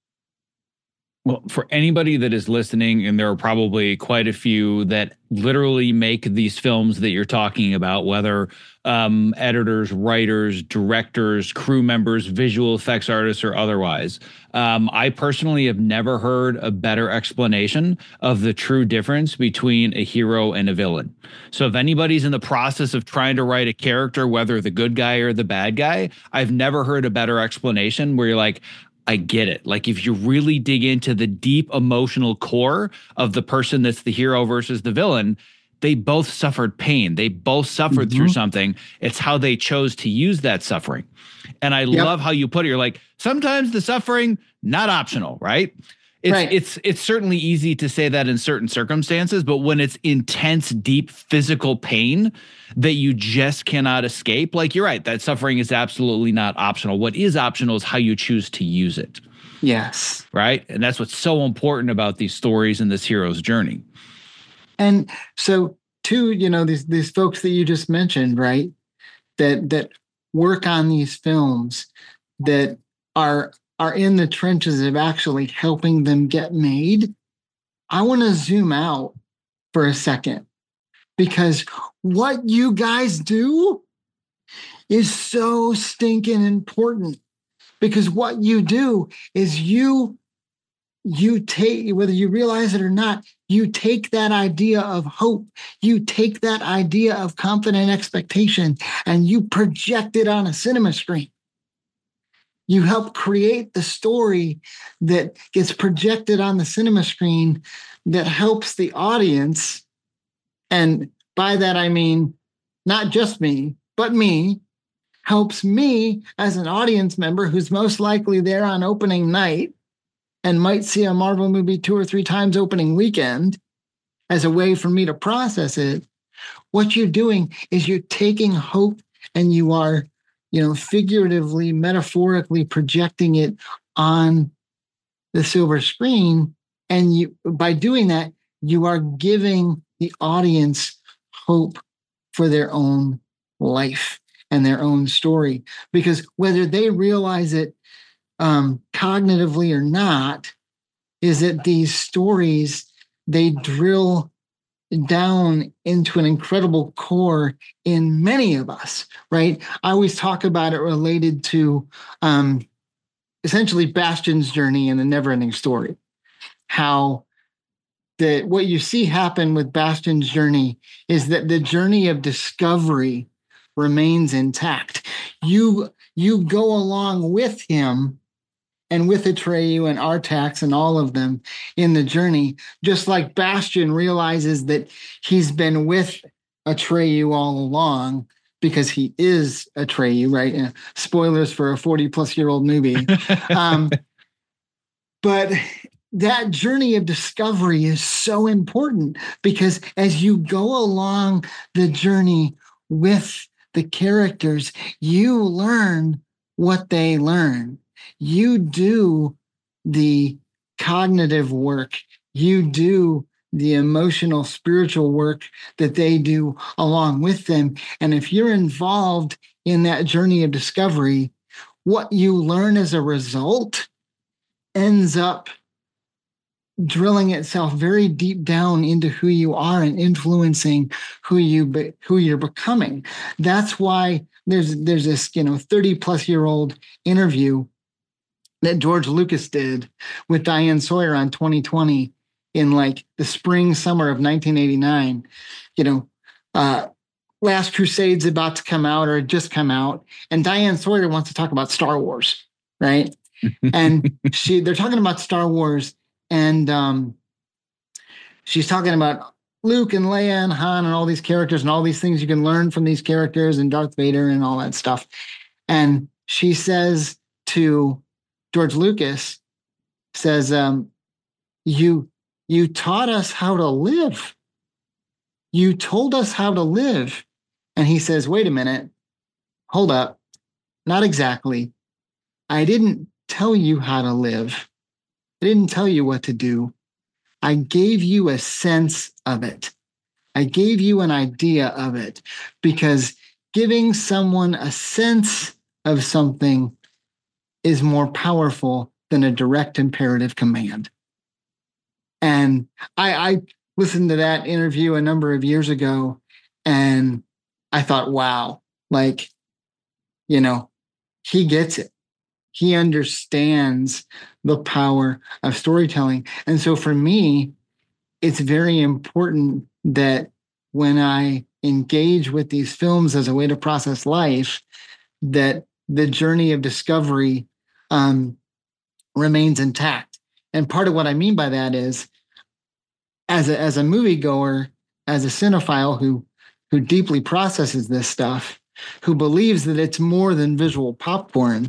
Speaker 2: Well, for anybody that is listening, and there are probably quite a few that literally make these films that you're talking about, whether um, editors, writers, directors, crew members, visual effects artists, or otherwise. Um, I personally have never heard a better explanation of the true difference between a hero and a villain. So if anybody's in the process of trying to write a character, whether the good guy or the bad guy, I've never heard a better explanation where you're like, I get it. Like if you really dig into the deep emotional core of the person that's the hero versus the villain, they both suffered pain. They both suffered mm-hmm. through something. It's how they chose to use that suffering. And I yep. love how you put it. You're like, sometimes the suffering, not optional, right? It's, right. it's, it's certainly easy to say that in certain circumstances, but when it's intense, deep physical pain that you just cannot escape, like you're right, that suffering is absolutely not optional. What is optional is how you choose to use it.
Speaker 1: Yes.
Speaker 2: Right. And that's what's so important about these stories and this hero's journey.
Speaker 1: And so too, you know, these, these folks that you just mentioned, right, that, that work on these films that are, are in the trenches of actually helping them get made. I want to zoom out for a second because what you guys do is so stinking important, because what you do is you you take, whether you realize it or not, you take that idea of hope, you take that idea of confident expectation, and you project it on a cinema screen. You help create the story that gets projected on the cinema screen that helps the audience. And by that, I mean, not just me, but me, helps me as an audience member who's most likely there on opening night and might see a Marvel movie two or three times opening weekend as a way for me to process it. What you're doing is you're taking hope and you are, you know, figuratively, metaphorically projecting it on the silver screen. And you, by doing that, you are giving the audience hope for their own life and their own story. Because whether they realize it um, cognitively or not, is that these stories, they drill down into an incredible core in many of us, right? I always talk about it related to um, essentially Bastion's journey in the Neverending Story. How that what you see happen with Bastion's journey is that the journey of discovery remains intact. You, you go along with him and with Atreyu and Artax and all of them in the journey, just like Bastion realizes that he's been with Atreyu all along because he is Atreyu, right? Uh, spoilers for a forty-plus-year-old movie. um, but that journey of discovery is so important because as you go along the journey with the characters, you learn what they learn. You do the cognitive work. You do the emotional, spiritual work that they do along with them. And if you're involved in that journey of discovery, what you learn as a result ends up drilling itself very deep down into who you are and influencing who you be, who you're becoming. That's why there's there's this, you know, thirty plus year old interview that George Lucas did with Diane Sawyer on twenty twenty in like the spring, summer of nineteen eighty-nine, you know, uh, Last Crusade's about to come out or just come out, and Diane Sawyer wants to talk about Star Wars, right? And she they're talking about Star Wars, and um, she's talking about Luke and Leia and Han and all these characters and all these things you can learn from these characters and Darth Vader and all that stuff. And she says to George Lucas, says, um, you, you taught us how to live. You told us how to live. And he says, wait a minute, hold up. Not exactly. I didn't tell you how to live. I didn't tell you what to do. I gave you a sense of it. I gave you an idea of it, because giving someone a sense of something is more powerful than a direct imperative command. And I, I listened to that interview a number of years ago, and I thought, wow, like, you know, he gets it. He understands the power of storytelling. And so for me, it's very important that when I engage with these films as a way to process life, that the journey of discovery um, remains intact. And part of what I mean by that is, as a, as a moviegoer, as a cinephile who, who deeply processes this stuff, who believes that it's more than visual popcorn,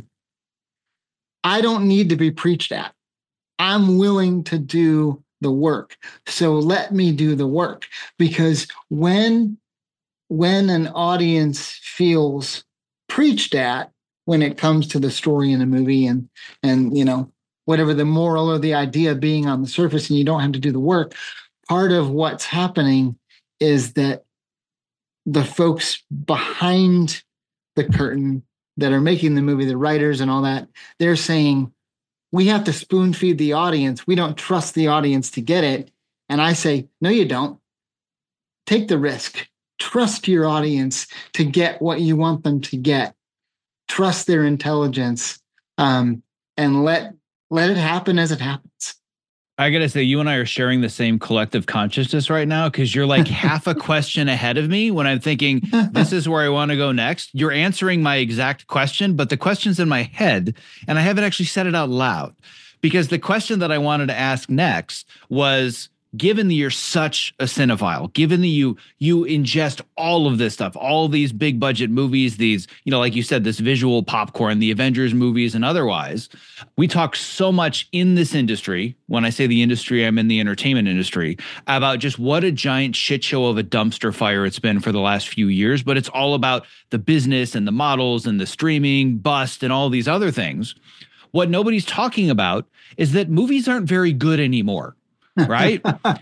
Speaker 1: I don't need to be preached at. I'm willing to do the work. So let me do the work. Because when, when an audience feels preached at, when it comes to the story in a movie and, and, you know, whatever the moral or the idea being on the surface, and you don't have to do the work, part of what's happening is that the folks behind the curtain that are making the movie, the writers and all that, they're saying, we have to spoon feed the audience. We don't trust the audience to get it. And I say, no, you don't. Take the risk. Trust your audience to get what you want them to get. Trust their intelligence, um, and let, let it happen as it happens.
Speaker 2: I gotta say, you and I are sharing the same collective consciousness right now, because you're like half a question ahead of me when I'm thinking, this is where I want to go next. You're answering my exact question, but the question's in my head, and I haven't actually said it out loud. Because the question that I wanted to ask next was, given that you're such a cinephile, given that you you ingest all of this stuff, all these big budget movies, these, you know, like you said, this visual popcorn, the Avengers movies and otherwise, we talk so much in this industry. When I say the industry, I'm in the entertainment industry, about just what a giant shit show of a dumpster fire it's been for the last few years. But it's all about the business and the models and the streaming bust and all these other things. What nobody's talking about is that movies aren't very good anymore. Right?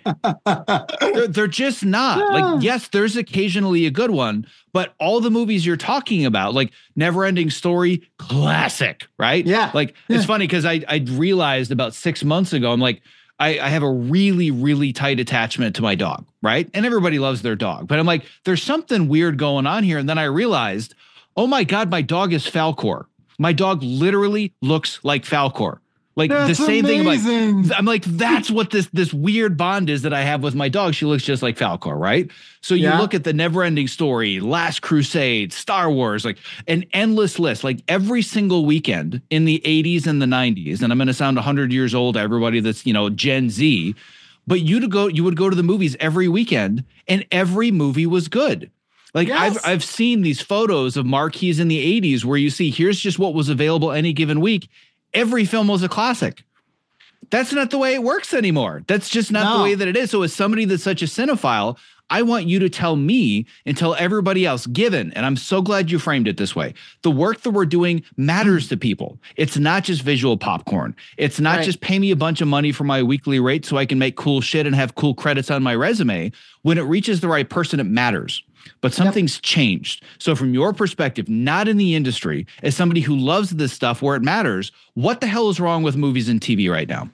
Speaker 2: they're, they're just not. Yeah. Like, yes, there's occasionally a good one, but all the movies you're talking about, like Neverending Story, classic, right?
Speaker 1: Yeah.
Speaker 2: Like,
Speaker 1: yeah.
Speaker 2: It's funny because I, I realized about six months ago, I'm like, I, I have a really, really tight attachment to my dog, right? And everybody loves their dog. But I'm like, there's something weird going on here. And then I realized, oh my God, my dog is Falkor. My dog literally looks like Falkor. Like
Speaker 1: that's
Speaker 2: the same
Speaker 1: amazing.
Speaker 2: thing. I'm like, I'm like, that's what this this weird bond is that I have with my dog. She looks just like Falkor, right? So you yeah. look at the Neverending Story, Last Crusade, Star Wars, like an endless list. Like every single weekend in the eighties and the nineties, and I'm going to sound one hundred years old to everybody that's, you know, Gen Z, but you to go, you would go to the movies every weekend, and every movie was good. Like yes. I've I've seen these photos of marquees in the eighties where you see here's just what was available any given week. Every film was a classic. That's not the way it works anymore. That's just not no. the way that it is. So as somebody that's such a cinephile, I want you to tell me and tell everybody else, given, and I'm so glad you framed it this way, the work that we're doing matters to people. It's not just visual popcorn. It's not right. just pay me a bunch of money for my weekly rate so I can make cool shit and have cool credits on my resume. When it reaches the right person, it matters. But something's yep. changed. So from your perspective, not in the industry, as somebody who loves this stuff where it matters, what the hell is wrong with movies and T V right now?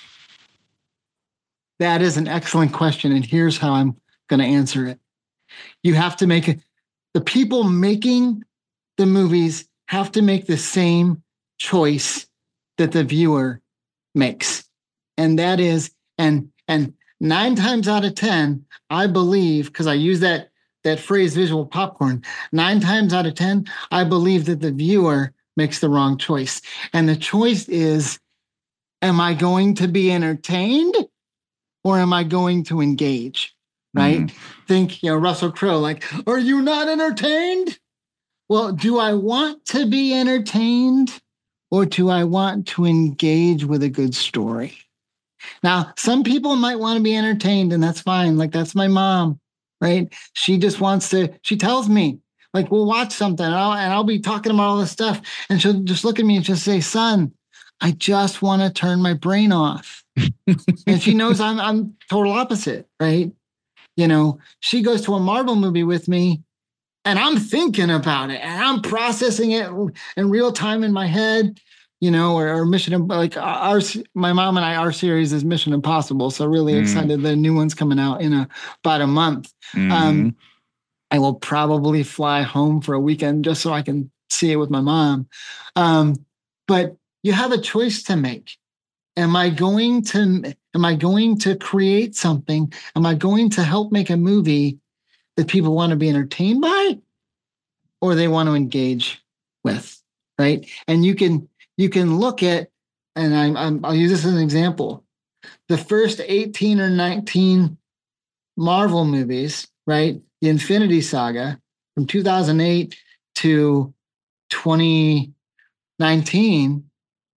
Speaker 1: That is an excellent question. And here's how I'm going to answer it. You have to make it, the people making the movies have to make the same choice that the viewer makes. And that is, and, and nine times out of ten, I believe, because I use that that phrase visual popcorn. Nine times out of ten, I believe that the viewer makes the wrong choice. And the choice is, am I going to be entertained or am I going to engage? Right? Mm. Think, you know, Russell Crowe, like, are you not entertained? Well, do I want to be entertained or do I want to engage with a good story? Now, some people might want to be entertained, and that's fine. Like, that's my mom, right? She just wants to, she tells me, like, we'll watch something and I'll, and I'll be talking about all this stuff. And she'll just look at me and just say, son, I just want to turn my brain off. And she knows I'm, I'm total opposite, right? You know, she goes to a Marvel movie with me and I'm thinking about it and I'm processing it in real time in my head, you know, or, or Mission, like our, my mom and I, our series is Mission Impossible. So really mm. excited. The new one's coming out in a, about a month. Mm-hmm. Um, I will probably fly home for a weekend just so I can see it with my mom. Um, but you have a choice to make. Am I going to, am I going to create something? Am I going to help make a movie that people want to be entertained by or they want to engage with, right? And you can, you can look at, and I'm, I'm, I'll use this as an example. The first eighteen or nineteen Marvel movies, right? The Infinity Saga from two thousand eight to twenty nineteen,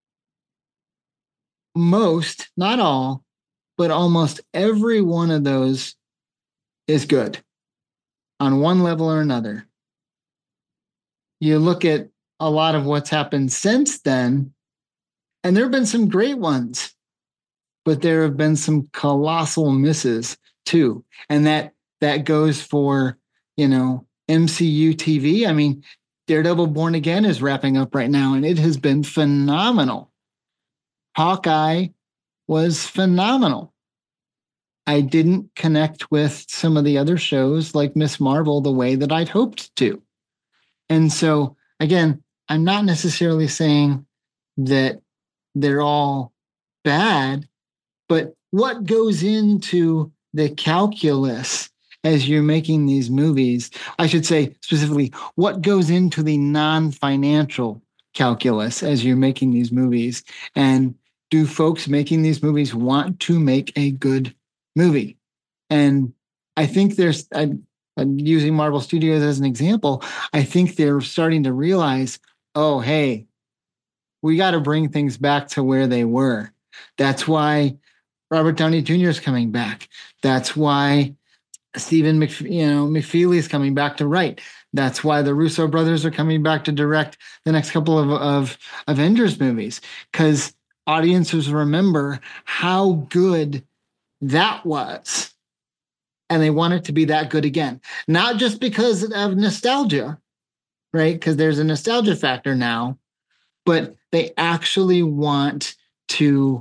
Speaker 1: most, not all, but almost every one of those is good on one level or another. You look at a lot of what's happened since then, and there have been some great ones, but there have been some colossal misses too. And that that goes for, you know, M C U T V. I mean, Daredevil Born Again is wrapping up right now, and it has been phenomenal. Hawkeye was phenomenal. I didn't connect with some of the other shows like Miz Marvel the way that I'd hoped to. And so, again, I'm not necessarily saying that they're all bad, but what goes into the calculus as you're making these movies, I should say specifically, what goes into the non-financial calculus as you're making these movies? And do folks making these movies want to make a good movie? And I think there's, I, I'm using Marvel Studios as an example. I think they're starting to realize, oh, hey, we got to bring things back to where they were. That's why Robert Downey Junior is coming back. That's why Stephen Mc, you know, McFeely is coming back to write. That's why the Russo brothers are coming back to direct the next couple of, of Avengers movies, because audiences remember how good that was. And they want it to be that good again. Not just because of nostalgia, right? Because there's a nostalgia factor now, but they actually want to,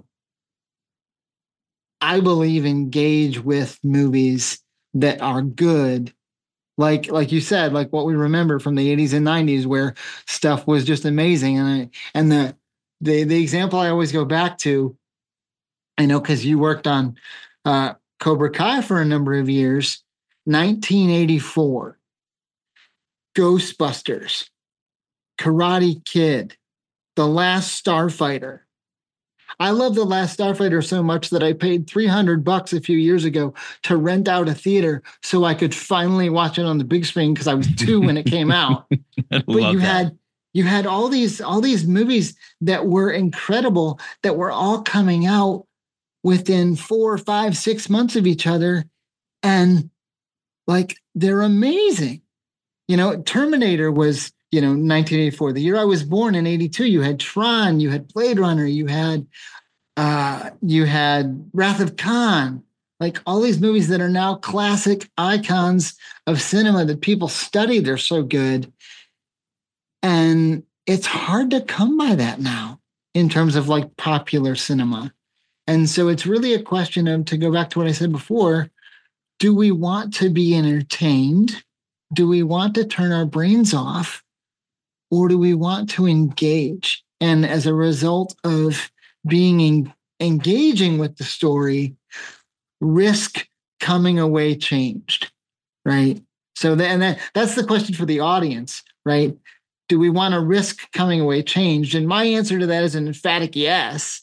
Speaker 1: I believe, engage with movies that are good. Like, like you said, like what we remember from the eighties and nineties where stuff was just amazing. And I, and the, the, the example I always go back to, I know because you worked on uh, Cobra Kai for a number of years, nineteen eighty-four, Ghostbusters, Karate Kid, The Last Starfighter. I love The Last Starfighter so much that I paid three hundred bucks a few years ago to rent out a theater so I could finally watch it on the big screen because I was two when it came out. But you that. had you had all these all these movies that were incredible that were all coming out within four, five, six months of each other. And like, they're amazing. You know, Terminator was, you know, nineteen eighty-four. The year I was born in eighty-two, you had Tron, you had Blade Runner, you had, uh, you had Wrath of Khan, like all these movies that are now classic icons of cinema that people study. They're so good. And it's hard to come by that now in terms of like popular cinema. And so it's really a question of, to go back to what I said before, do we want to be entertained? Do we want to turn our brains off? Or do we want to engage? And as a result of being in, engaging with the story, risk coming away changed, right? So then, and that, that's the question for the audience, right? Do we want to risk coming away changed? And my answer to that is an emphatic yes.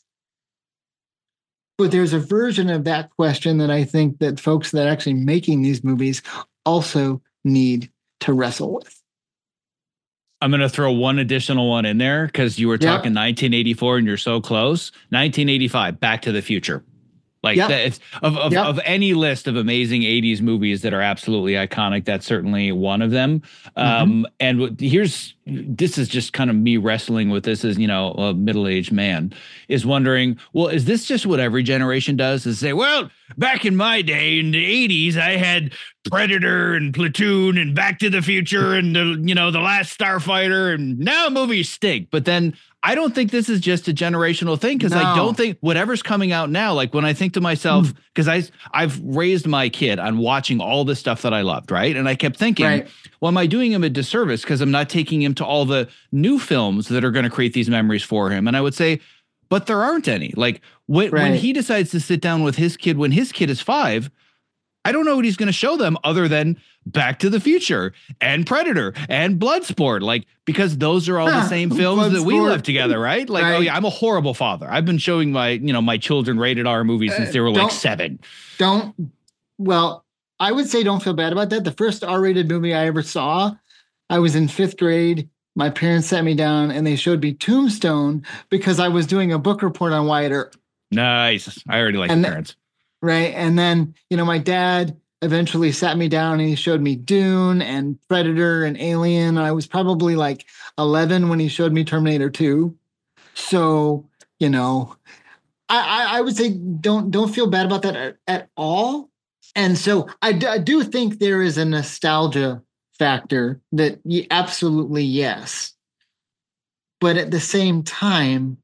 Speaker 1: But there's a version of that question that I think that folks that are actually making these movies also need to wrestle with.
Speaker 2: I'm going to throw one additional one in there because you were talking yep. nineteen eighty-four and you're so close. nineteen eighty-five, Back to the Future. Like yep. that, it's, of of, yep. of any list of amazing eighties movies that are absolutely iconic, that's certainly one of them. Um, mm-hmm. And w- here's this is just kind of me wrestling with this as, you know, a middle-aged man is wondering, well, is this just what every generation does? Is say, well, back in my day in the eighties, I had Predator and Platoon and Back to the Future and the, you know, The Last Starfighter, and now movies stink. But then I don't think this is just a generational thing, because no. I don't think whatever's coming out now, like when I think to myself, because mm. I I've raised my kid on watching all the stuff that I loved, right? And I kept thinking, right. well, am I doing him a disservice because I'm not taking him to all the new films that are going to create these memories for him? And I would say, but there aren't any. Like when, right. when he decides to sit down with his kid when his kid is five, I don't know what he's going to show them other than Back to the Future and Predator and Bloodsport, like, because those are all the same films that we love together, right? Like, right. oh yeah, I'm a horrible father. I've been showing my, you know, my children rated R movies since they were uh, like seven.
Speaker 1: Don't, well, I would say don't feel bad about that. The first R-rated movie I ever saw, I was in fifth grade. My parents sat me down and they showed me Tombstone because I was doing a book report on Wyatt Earp.
Speaker 2: Nice. I already like
Speaker 1: and
Speaker 2: the parents.
Speaker 1: Right. And then, you know, my dad eventually sat me down and he showed me Dune and Predator and Alien. I was probably like eleven when he showed me Terminator two. So, you know, I, I, I would say don't don't feel bad about that at, at all. And so I, d- I do think there is a nostalgia factor that you, absolutely yes. But at the same time,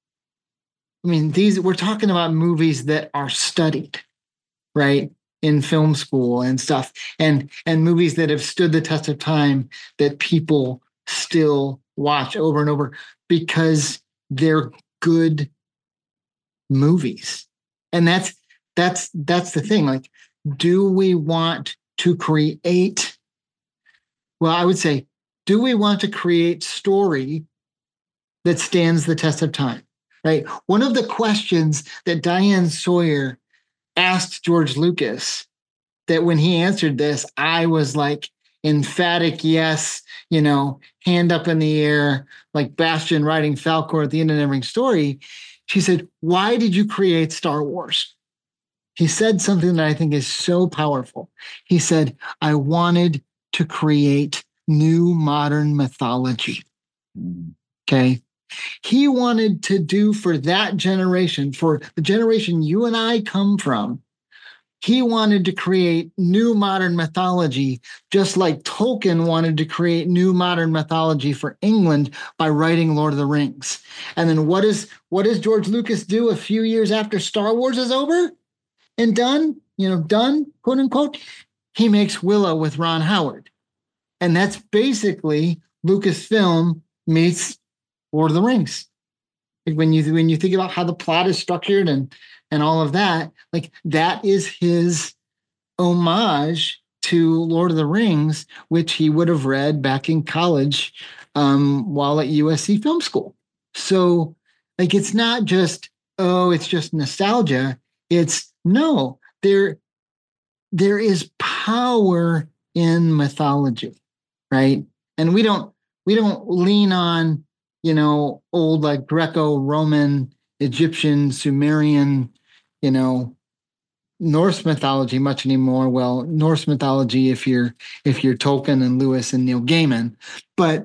Speaker 1: I mean, these we're talking about movies that are studied, right, in film school and stuff, and and movies that have stood the test of time that people still watch over and over because they're good movies. And that's that's that's the thing. Like, do we want to create? Well, I would say, do we want to create story that stands the test of time? Right. One of the questions that Diane Sawyer asked George Lucas, that when he answered this, I was like emphatic yes, you know, hand up in the air, like Bastian riding Falcor at the end of every story. She said, why did you create Star Wars? He said something that I think is so powerful. He said, I wanted to create new modern mythology. Okay. He wanted to do for that generation, for the generation you and I come from, he wanted to create new modern mythology, just like Tolkien wanted to create new modern mythology for England by writing Lord of the Rings. And then what is what does George Lucas do a few years after Star Wars is over and done, you know, done, quote unquote? He makes Willow with Ron Howard. And that's basically Lucasfilm meets Lord of the Rings. Like when you when you think about how the plot is structured and and all of that, like that is his homage to Lord of the Rings, which he would have read back in college um, while at U S C Film School. So, like, it's not just, oh, it's just nostalgia. It's no, there there is power in mythology, right? And we don't we don't lean on, you know, old like Greco-Roman, Egyptian, Sumerian, you know, Norse mythology much anymore. Well, Norse mythology if you're if you're Tolkien and Lewis and Neil Gaiman, but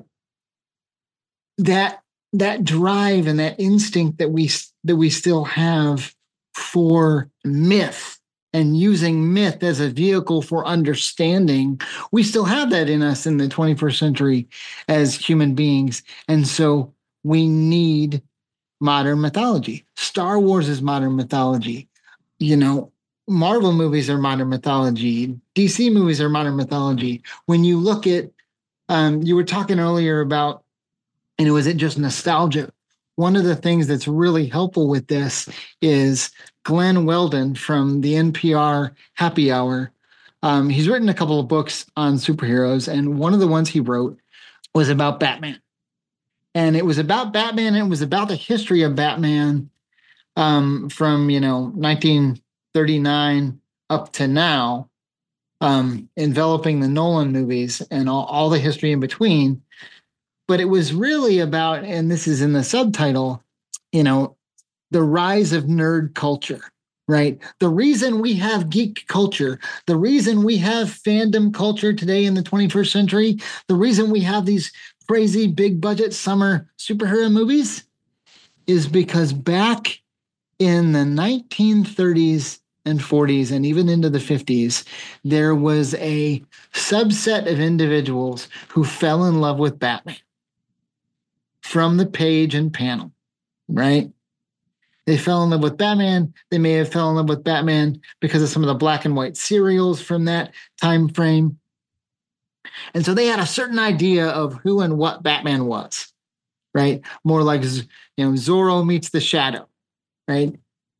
Speaker 1: that that drive and that instinct that we that we still have for myth and using myth as a vehicle for understanding, we still have that in us in the twenty-first century as human beings. And so we need modern mythology. Star Wars is modern mythology. You know, Marvel movies are modern mythology. D C movies are modern mythology. When you look at, um, you were talking earlier about, and was it just nostalgia? One of the things that's really helpful with this is Glenn Weldon from the N P R Happy Hour Um, he's written a couple of books on superheroes, and one of the ones he wrote was about Batman. And it was about Batman, and it was about the history of Batman um, from, you know, nineteen thirty-nine up to now, um, enveloping the Nolan movies and all, all the history in between. But it was really about, and this is in the subtitle, you know, the rise of nerd culture, right? The reason we have geek culture, the reason we have fandom culture today in the twenty-first century, the reason we have these crazy big budget summer superhero movies is because back in the nineteen thirties and forties and even into the fifties, there was a subset of individuals who fell in love with Batman from the page and panel, right? They fell in love with Batman. They may have fell in love with Batman because of some of the black and white serials from that time frame. And so they had a certain idea of who and what Batman was, right? More like, you know, Zorro meets the Shadow, right?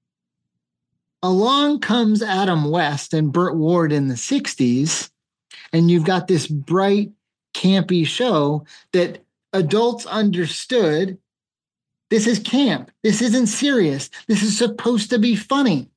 Speaker 1: Along comes Adam West and Burt Ward in the sixties, and you've got this bright, campy show that adults understood. This is camp. This isn't serious. This is supposed to be funny.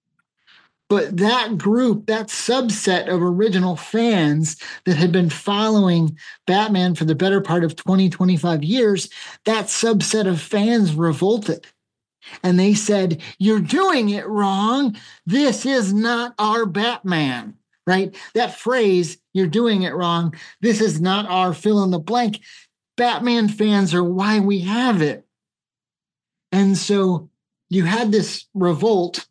Speaker 1: But that group, that subset of original fans that had been following Batman for the better part of twenty, twenty-five years, that subset of fans revolted. And they said, you're doing it wrong. This is not our Batman, right? That phrase, you're doing it wrong. This is not our fill in the blank. Batman fans are why we have it. And so you had this revolt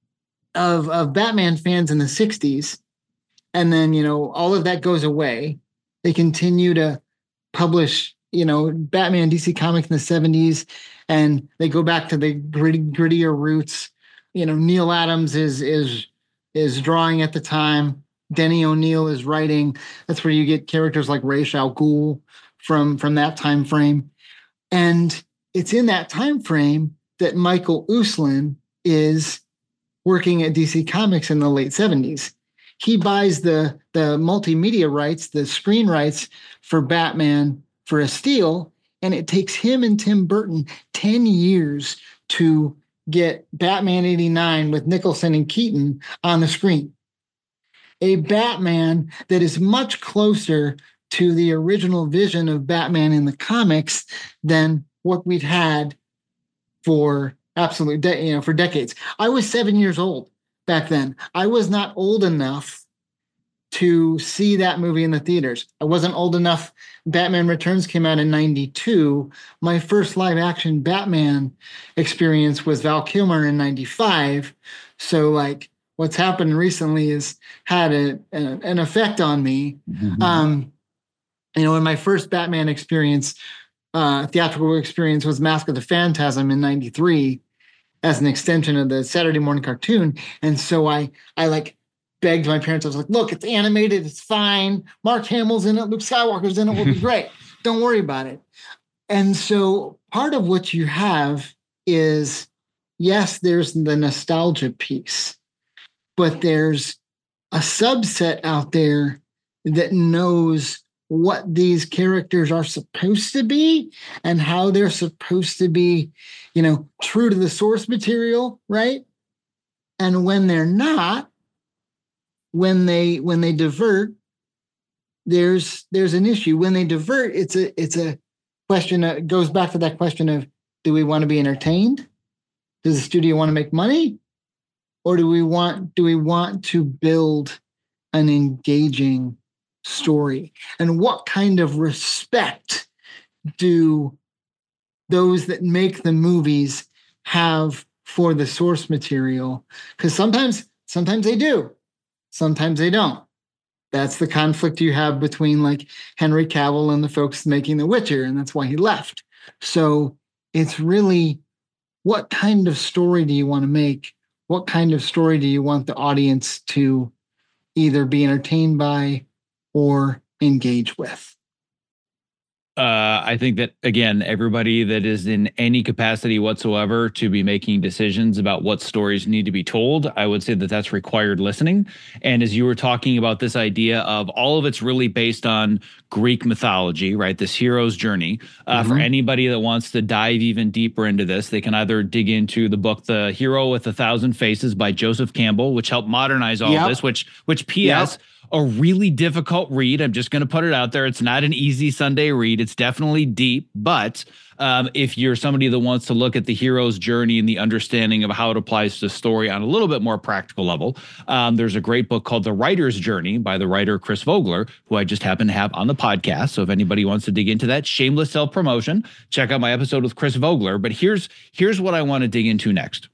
Speaker 1: of, of Batman fans in the sixties. And then, you know, all of that goes away. They continue to publish, you know, Batman D C Comics in the seventies. And they go back to the gritty, grittier roots. You know, Neil Adams is is is drawing at the time. Denny O'Neil is writing. That's where you get characters like Ra's al Ghul from, from that time frame. And it's in that time frame that Michael Uslan is working at D C Comics in the late seventies. He buys the, the multimedia rights, the screen rights for Batman for a steal, and it takes him and Tim Burton ten years to get Batman eighty-nine with Nicholson and Keaton on the screen. A Batman that is much closer to the original vision of Batman in the comics than what we'd had for absolute, de- you know, for decades. I was seven years old back then. I was not old enough to see that movie in the theaters. I wasn't old enough. Batman Returns came out in ninety-two. My first live action Batman experience was Val Kilmer in ninety-five. So like what's happened recently has had a, a, an effect on me. Mm-hmm. Um, you know, in my first Batman experience, uh, theatrical experience was Mask of the Phantasm in ninety-three as an extension of the Saturday morning cartoon. And so I, I like begged my parents. I was like, look, it's animated. It's fine. Mark Hamill's in it. Luke Skywalker's in it. We'll be great. Don't worry about it. And so part of what you have is, yes, there's the nostalgia piece, but there's a subset out there that knows what these characters are supposed to be and how they're supposed to be, you know, true to the source material, right? And when they're not, when they when they divert, there's there's an issue. When they divert, it's a it's a question that goes back to that question of, do we want to be entertained? Does the studio want to make money? Or do we want do we want to build an engaging story? And what kind of respect do those that make the movies have for the source material? Because sometimes sometimes they do, sometimes they don't. That's the conflict you have between like Henry Cavill and the folks making The Witcher, and that's why he left. So it's really, what kind of story do you want to make? What kind of story do you want the audience to either be entertained by or engage with?
Speaker 2: Uh, I think that, again, everybody that is in any capacity whatsoever to be making decisions about what stories need to be told, I would say that that's required listening. And as you were talking about this idea of all of it's really based on Greek mythology, right? This hero's journey. Uh, for
Speaker 1: Mm-hmm.
Speaker 2: anybody that wants to dive even deeper into this, they can either dig into the book The Hero with a Thousand Faces by Joseph Campbell, which helped modernize all
Speaker 1: Yep.
Speaker 2: of this, which, which P S,
Speaker 1: Yep.
Speaker 2: a really difficult read. I'm just going to put it out there. It's not an easy Sunday read. It's definitely deep, but um, if you're somebody that wants to look at the hero's journey and the understanding of how it applies to the story on a little bit more practical level, um, there's a great book called The Writer's Journey by the writer Chris Vogler, who I just happen to have on the podcast. So if anybody wants to dig into that, shameless self-promotion, check out my episode with Chris Vogler. But here's here's what I want to dig into next.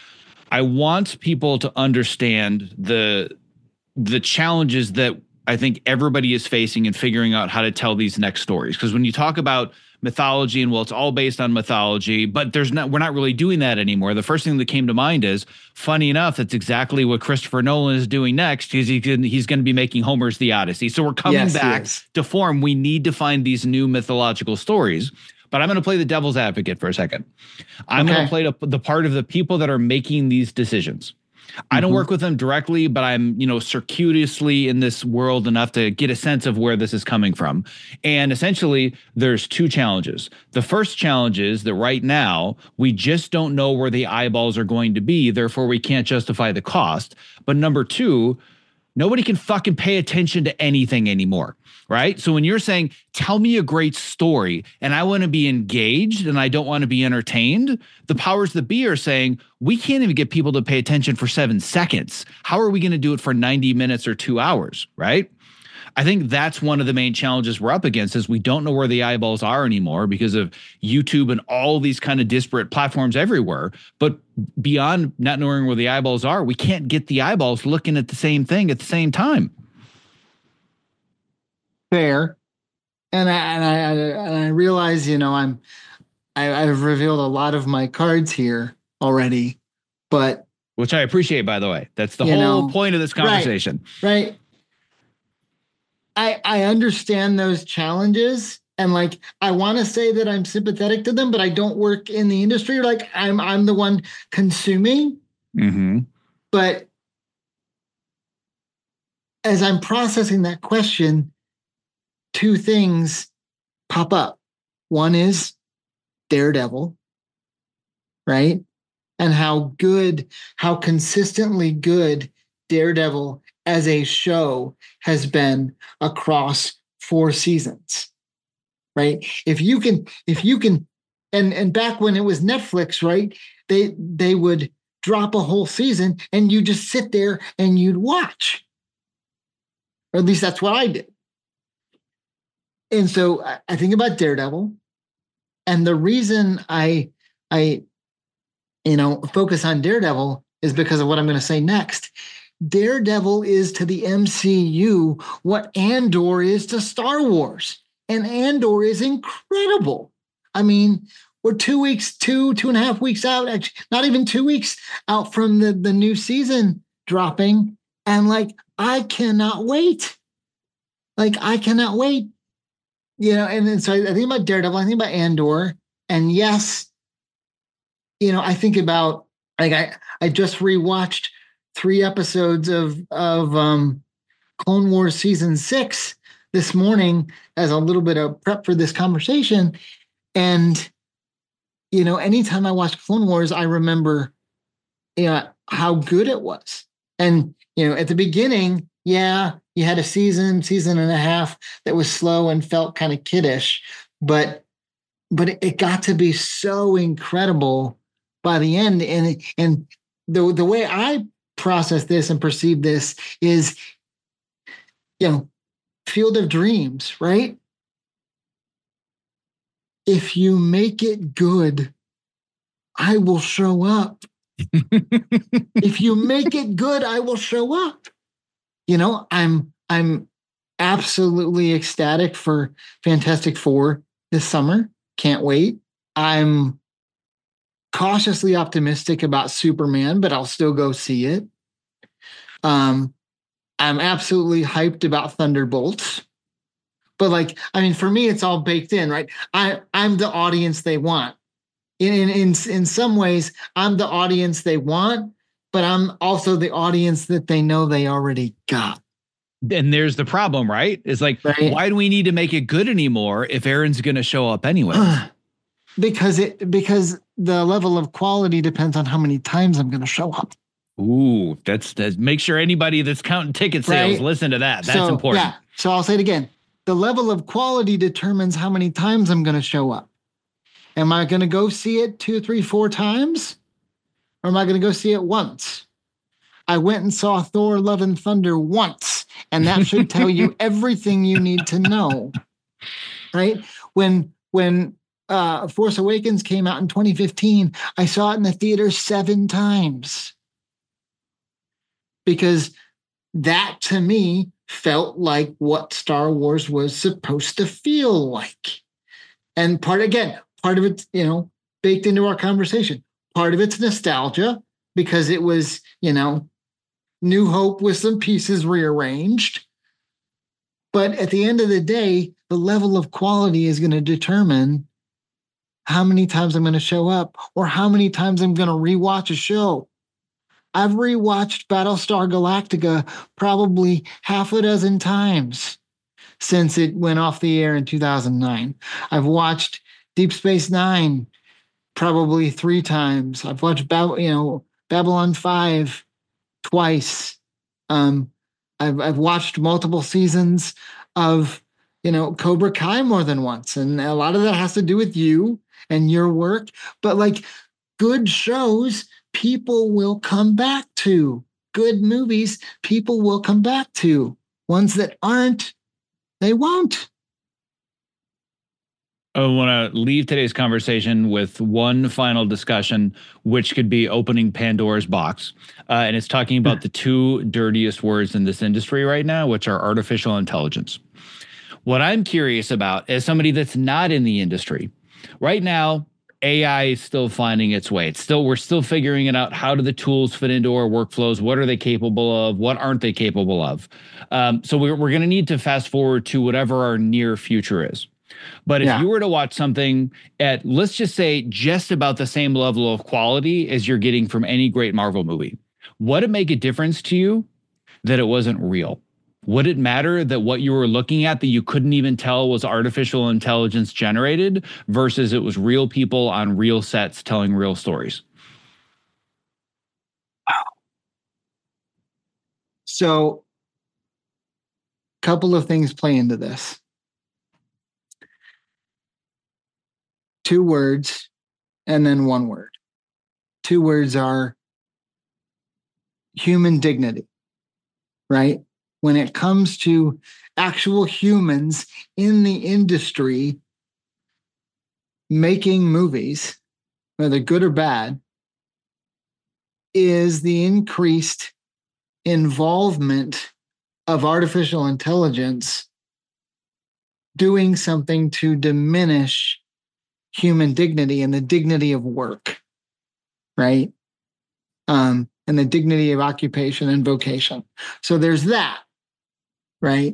Speaker 2: I want people to understand the the challenges that I think everybody is facing in figuring out how to tell these next stories. Because when you talk about mythology and, well, it's all based on mythology, but there's not, we're not really doing that anymore. The first thing that came to mind is, funny enough, that's exactly what Christopher Nolan is doing next. He's, he's going to be making Homer's The Odyssey. So we're coming
Speaker 1: Yes,
Speaker 2: back
Speaker 1: yes.
Speaker 2: to form. We need to find these new mythological stories. But I'm going to play the devil's advocate for a second. I'm
Speaker 1: Okay.
Speaker 2: going to play the, the part of the people that are making these decisions. I don't
Speaker 1: Mm-hmm.
Speaker 2: work with them directly, but I'm, you know, circuitously in this world enough to get a sense of where this is coming from. And essentially, there's two challenges. The first challenge is that right now, we just don't know where the eyeballs are going to be. Therefore, we can't justify the cost. But number two, nobody can fucking pay attention to anything anymore, right? So when you're saying, tell me a great story, and I want to be engaged and I don't want to be entertained, the powers that be are saying, we can't even get people to pay attention for seven seconds. How are we going to do it for ninety minutes or two hours, right? I think that's one of the main challenges we're up against is we don't know where the eyeballs are anymore because of YouTube and all these kind of disparate platforms everywhere. But beyond not knowing where the eyeballs are, we can't get the eyeballs looking at the same thing at the same time.
Speaker 1: Fair. And I, and I, and I realize, you know, I'm, I, I've revealed a lot of my cards here already, but
Speaker 2: Which I appreciate, by the way. That's the
Speaker 1: You
Speaker 2: whole
Speaker 1: know,
Speaker 2: point of this conversation.
Speaker 1: right. I, I understand those challenges, and like I want to say that I'm sympathetic to them, but I don't work in the industry. Like I'm I'm the one consuming.
Speaker 2: Mm-hmm.
Speaker 1: But as I'm processing that question, two things pop up. One is Daredevil, right? And how good, how consistently good Daredevil as a show has been across four seasons, right? If you can, if you can, and and back when it was Netflix, right? They they would drop a whole season and you just sit there and you'd watch. Or at least that's what I did. And so I, I think about Daredevil, and the reason I I you know focus on Daredevil is because of what I'm going to say next. Daredevil is to the M C U what Andor is to Star Wars. And Andor is incredible. I mean, we're two weeks, two, two and a half weeks out, actually, not even two weeks out from the, the new season dropping. And like, I cannot wait. Like, I cannot wait. You know, and, and so I, I think about Daredevil, I think about Andor. And yes, you know, I think about, like, I, I just rewatched three episodes of of um, Clone Wars season six this morning as a little bit of prep for this conversation. And, you know, anytime I watch Clone Wars, I remember, you know, how good it was. And, you know, at the beginning, yeah, you had a season, season and a half that was slow and felt kind of kiddish, but but it, it got to be so incredible by the end. And and the the way I process this and perceive this is, you know, Field of Dreams, right? If you make it good, I will show up. If you make it good, I will show up. You know, I'm I'm absolutely ecstatic for Fantastic Four this summer. Can't wait. I'm cautiously optimistic about Superman, but I'll still go see it. Um, I'm absolutely hyped about Thunderbolts, But like, I mean, for me, it's all baked in, right? I, I'm the audience they want. In, in, in, in some ways, I'm the audience they want, but I'm also the audience that they know they already got.
Speaker 2: And there's the problem, right? It's like, right? Why do we need to make it good anymore if Aaron's going to show up anyway?
Speaker 1: because it because the level of quality depends on how many times I'm going to show up.
Speaker 2: Ooh, that's that. Make sure anybody that's counting ticket sales right? listen to that. That's so, important. Yeah.
Speaker 1: So I'll say it again. The level of quality determines how many times I'm going to show up. Am I going to go see it two, three, four times? Or am I going to go see it once? I went and saw Thor: Love and Thunder once, and that should tell you everything you need to know, right? When when uh, Force Awakens came out in twenty fifteen, I saw it in the theater seven times because that, to me, felt like what Star Wars was supposed to feel like. And part, again, part of it, you know, baked into our conversation. Part of it's nostalgia because it was, you know, New Hope with some pieces rearranged. But at the end of the day, the level of quality is going to determine how many times I'm going to show up or how many times I'm going to rewatch a show. I've rewatched Battlestar Galactica probably half a dozen times since it went off the air in two thousand nine. I've watched Deep Space Nine probably three times. I've watched Bab- you know, Babylon five twice. Um, I've I've watched multiple seasons of, you know, Cobra Kai more than once, and a lot of that has to do with you and your work. But like, good shows, people will come back to. Good movies, people will come back to. Ones that aren't, they won't.
Speaker 2: I want to leave today's conversation with one final discussion, which could be opening Pandora's box. Uh, and it's talking about the two dirtiest words in this industry right now, which are artificial intelligence. What I'm curious about as somebody that's not in the industry right now, A I is still finding its way. It's still, we're still figuring it out. How do the tools fit into our workflows? What are they capable of? What aren't they capable of? Um, so we're, we're going to need to fast forward to whatever our near future is. But if yeah. you were to watch something at, let's just say, just about the same level of quality as you're getting from any great Marvel movie, would it make a difference to you that it wasn't real? Would it matter that what you were looking at that you couldn't even tell was artificial intelligence generated versus it was real people on real sets telling real stories?
Speaker 1: So, a couple of things play into this. Two words and then one word. Two words are human dignity, right? When it comes to actual humans in the industry making movies, whether good or bad, is the increased involvement of artificial intelligence doing something to diminish human dignity and the dignity of work, right? Um, and the dignity of occupation and vocation. So there's that, right?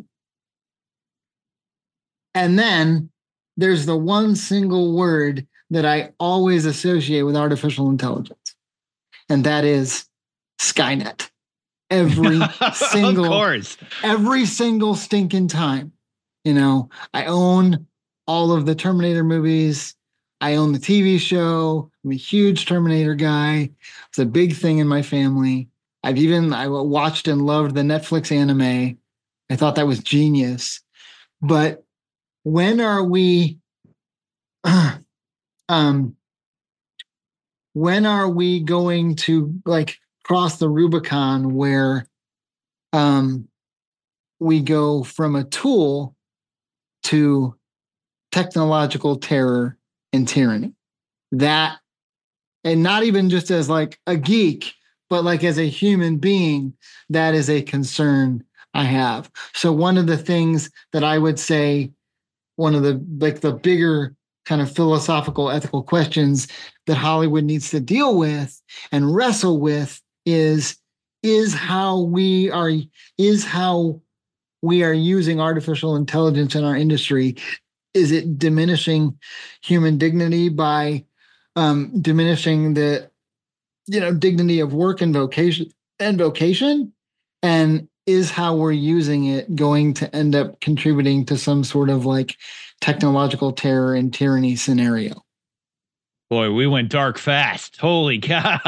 Speaker 1: And then there's the one single word that I always associate with artificial intelligence, and that is Skynet. Every single,
Speaker 2: of course.
Speaker 1: every single stinking time. You know, I own all of the Terminator movies. I own the T V show. I'm a huge Terminator guy. It's a big thing in my family. I've even I watched and loved the Netflix anime. I thought that was genius. But when are we uh, um when are we going to like cross the Rubicon where um we go from a tool to technological terror and tyranny? That, and not even just as like a geek, but like as a human being, that is a concern I have. So one of the things that I would say, one of the like the bigger kind of philosophical, ethical questions that Hollywood needs to deal with and wrestle with is, is how we are, is how we are using artificial intelligence in our industry, is it diminishing human dignity by um, diminishing the, you know, dignity of work and vocation and vocation? And is how we're using it going to end up contributing to some sort of like technological terror and tyranny scenario?
Speaker 2: Boy, we went dark fast. Holy cow.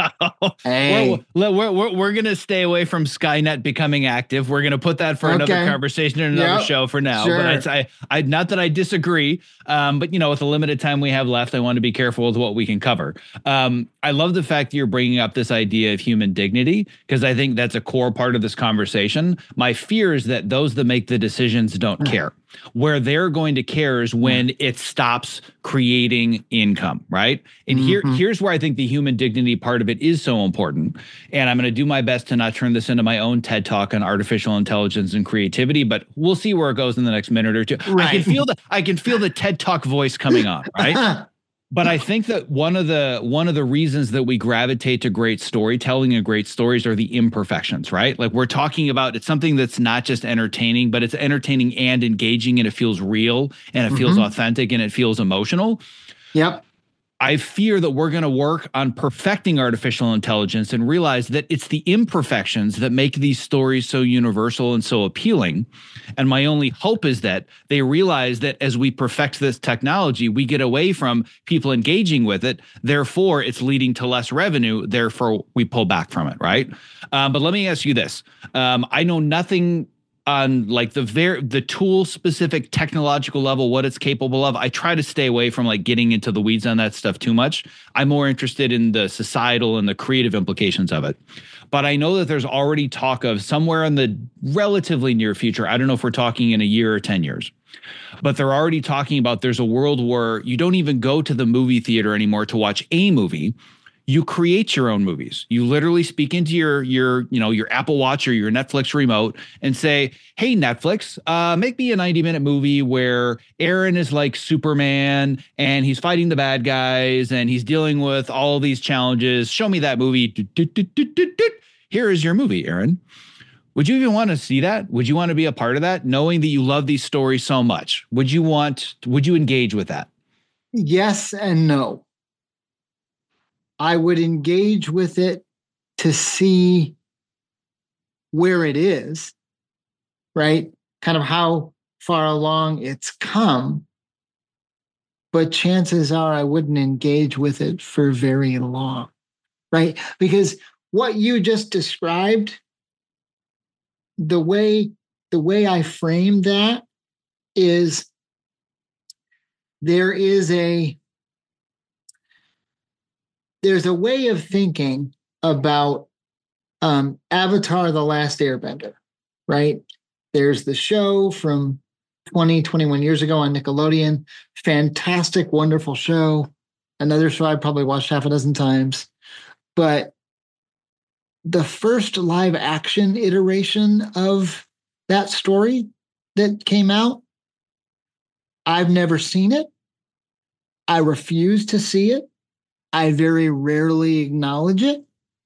Speaker 1: Hey.
Speaker 2: We're, we're, we're, we're going to stay away from Skynet becoming active. We're going to put that for
Speaker 1: Okay.
Speaker 2: another conversation in another
Speaker 1: Yep.
Speaker 2: show for now.
Speaker 1: Sure.
Speaker 2: But I, I, I, not that I disagree, um, but, you know, with the limited time we have left, I want to be careful with what we can cover. Um, I love the fact that you're bringing up this idea of human dignity, because I think that's a core part of this conversation. My fear is that those that make the decisions don't care. Where they're going to care is when it stops creating income, right? And here,
Speaker 1: Mhm.
Speaker 2: here's where I think the human dignity part of it is so important. And I'm going to do my best to not turn this into my own TED talk on artificial intelligence and creativity, but we'll see where it goes in the next minute or two.
Speaker 1: Right.
Speaker 2: I can feel the I can feel the TED talk voice coming on, right? But I think that one of the one of the reasons that we gravitate to great storytelling and great stories are the imperfections, right? Like we're talking about, it's something that's not just entertaining, but it's entertaining and engaging, and it feels real and it feels
Speaker 1: Mhm.
Speaker 2: authentic and it feels emotional.
Speaker 1: Yep.
Speaker 2: I fear that we're going to work on perfecting artificial intelligence and realize that it's the imperfections that make these stories so universal and so appealing. And my only hope is that they realize that as we perfect this technology, we get away from people engaging with it. Therefore, it's leading to less revenue. Therefore, we pull back from it, right? Um, but let me ask you this. Um, I know nothing on like the very the tool specific technological level, what it's capable of. I try to stay away from like getting into the weeds on that stuff too much. I'm more interested in the societal and the creative implications of it. But I know that there's already talk of somewhere in the relatively near future. I don't know if we're talking in a year or ten years, but they're already talking about there's a world where you don't even go to the movie theater anymore to watch a movie. You create your own movies. You literally speak into your your you know your Apple Watch or your Netflix remote and say, "Hey Netflix, uh, make me a ninety minute movie where Aaron is like Superman and he's fighting the bad guys and he's dealing with all these challenges. Show me that movie. Here is your movie, Aaron." Would you even want to see that? Would you want to be a part of that, knowing that you love these stories so much? Would you want? Would you engage with that?
Speaker 1: Yes and no. I would engage with it to see where it is, right? Kind of how far along it's come. But chances are I wouldn't engage with it for very long, right? Because what you just described, the way the way I frame that is there is a there's a way of thinking about um, Avatar: The Last Airbender, right? There's the show from twenty, twenty-one years ago on Nickelodeon. Fantastic, wonderful show. Another show I probably watched half a dozen times. But the first live action iteration of that story that came out, I've never seen it. I refuse to see it. I very rarely acknowledge it.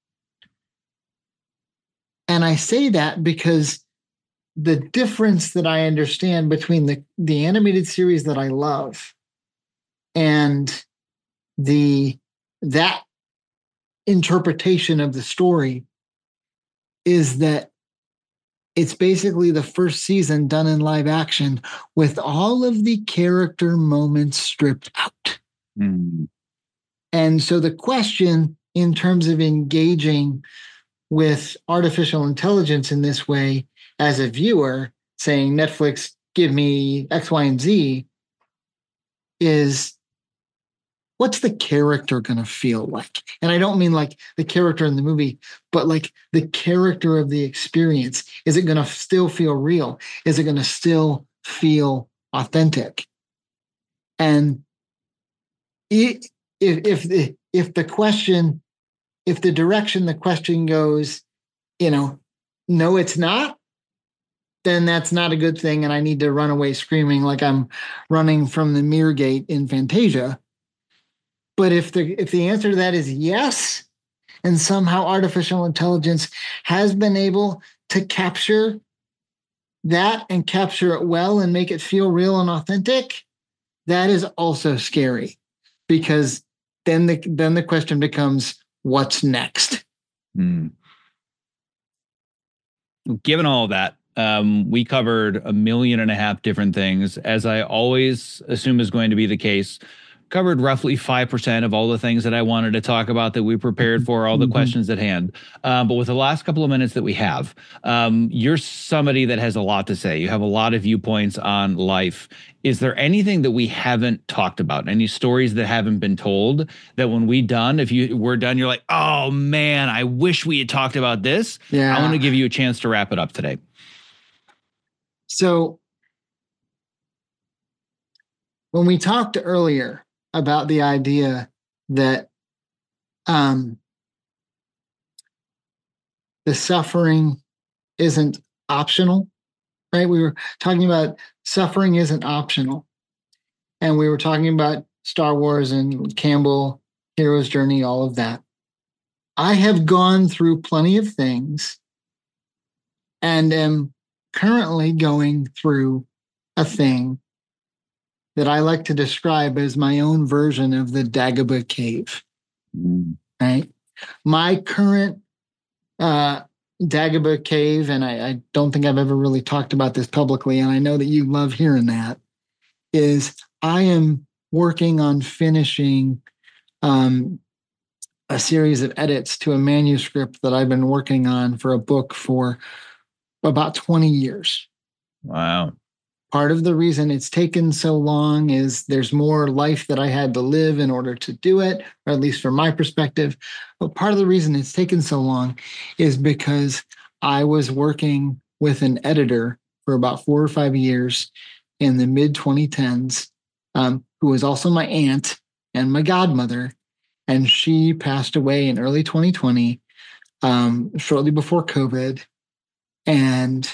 Speaker 1: And I say that because the difference that I understand between the, the animated series that I love and the that interpretation of the story is that it's basically the first season done in live action with all of the character moments stripped out.
Speaker 2: Mm.
Speaker 1: And so the question in terms of engaging with artificial intelligence in this way as a viewer, saying, Netflix, give me X, Y, and Z, is what's the character going to feel like? And I don't mean like the character in the movie, but like the character of the experience. Is it going to still feel real? Is it going to still feel authentic? And if, if, the, if the question, if the direction the question goes, you know, no, it's not, then that's not a good thing. And I need to run away screaming like I'm running from the mirror gate in Fantasia. But if the if the answer to that is yes, and somehow artificial intelligence has been able to capture that and capture it well and make it feel real and authentic, that is also scary, because then the then the question becomes, what's next?
Speaker 2: Hmm. Given all of that, um, we covered a million and a half different things, as I always assume is going to be the case. Covered roughly five percent of all the things that I wanted to talk about, that we prepared for, all the
Speaker 1: Mhm.
Speaker 2: questions at hand. Um, but with the last couple of minutes that we have, um, you're somebody that has a lot to say. You have a lot of viewpoints on life. Is there anything that we haven't talked about? Any stories that haven't been told that when we done, if you were done, you're like, oh man, I wish we had talked about this.
Speaker 1: Yeah.
Speaker 2: I want to give you a chance to wrap it up today.
Speaker 1: So when we talked earlier about the idea that um, the suffering isn't optional, right? We were talking about suffering isn't optional. And we were talking about Star Wars and Campbell, Hero's Journey, all of that. I have gone through plenty of things and am currently going through a thing that I like to describe as my own version of the Dagobah Cave. Mm. Right? My current uh, Dagobah Cave, and I, I don't think I've ever really talked about this publicly, and I know that you love hearing that, is I am working on finishing um, a series of edits to a manuscript that I've been working on for a book for about twenty years.
Speaker 2: Wow.
Speaker 1: Part of the reason it's taken so long is there's more life that I had to live in order to do it, or at least from my perspective. But part of the reason it's taken so long is because I was working with an editor for about four or five years in the mid twenty tens, um, who was also my aunt and my godmother. And she passed away in early twenty twenty, um, shortly before COVID. And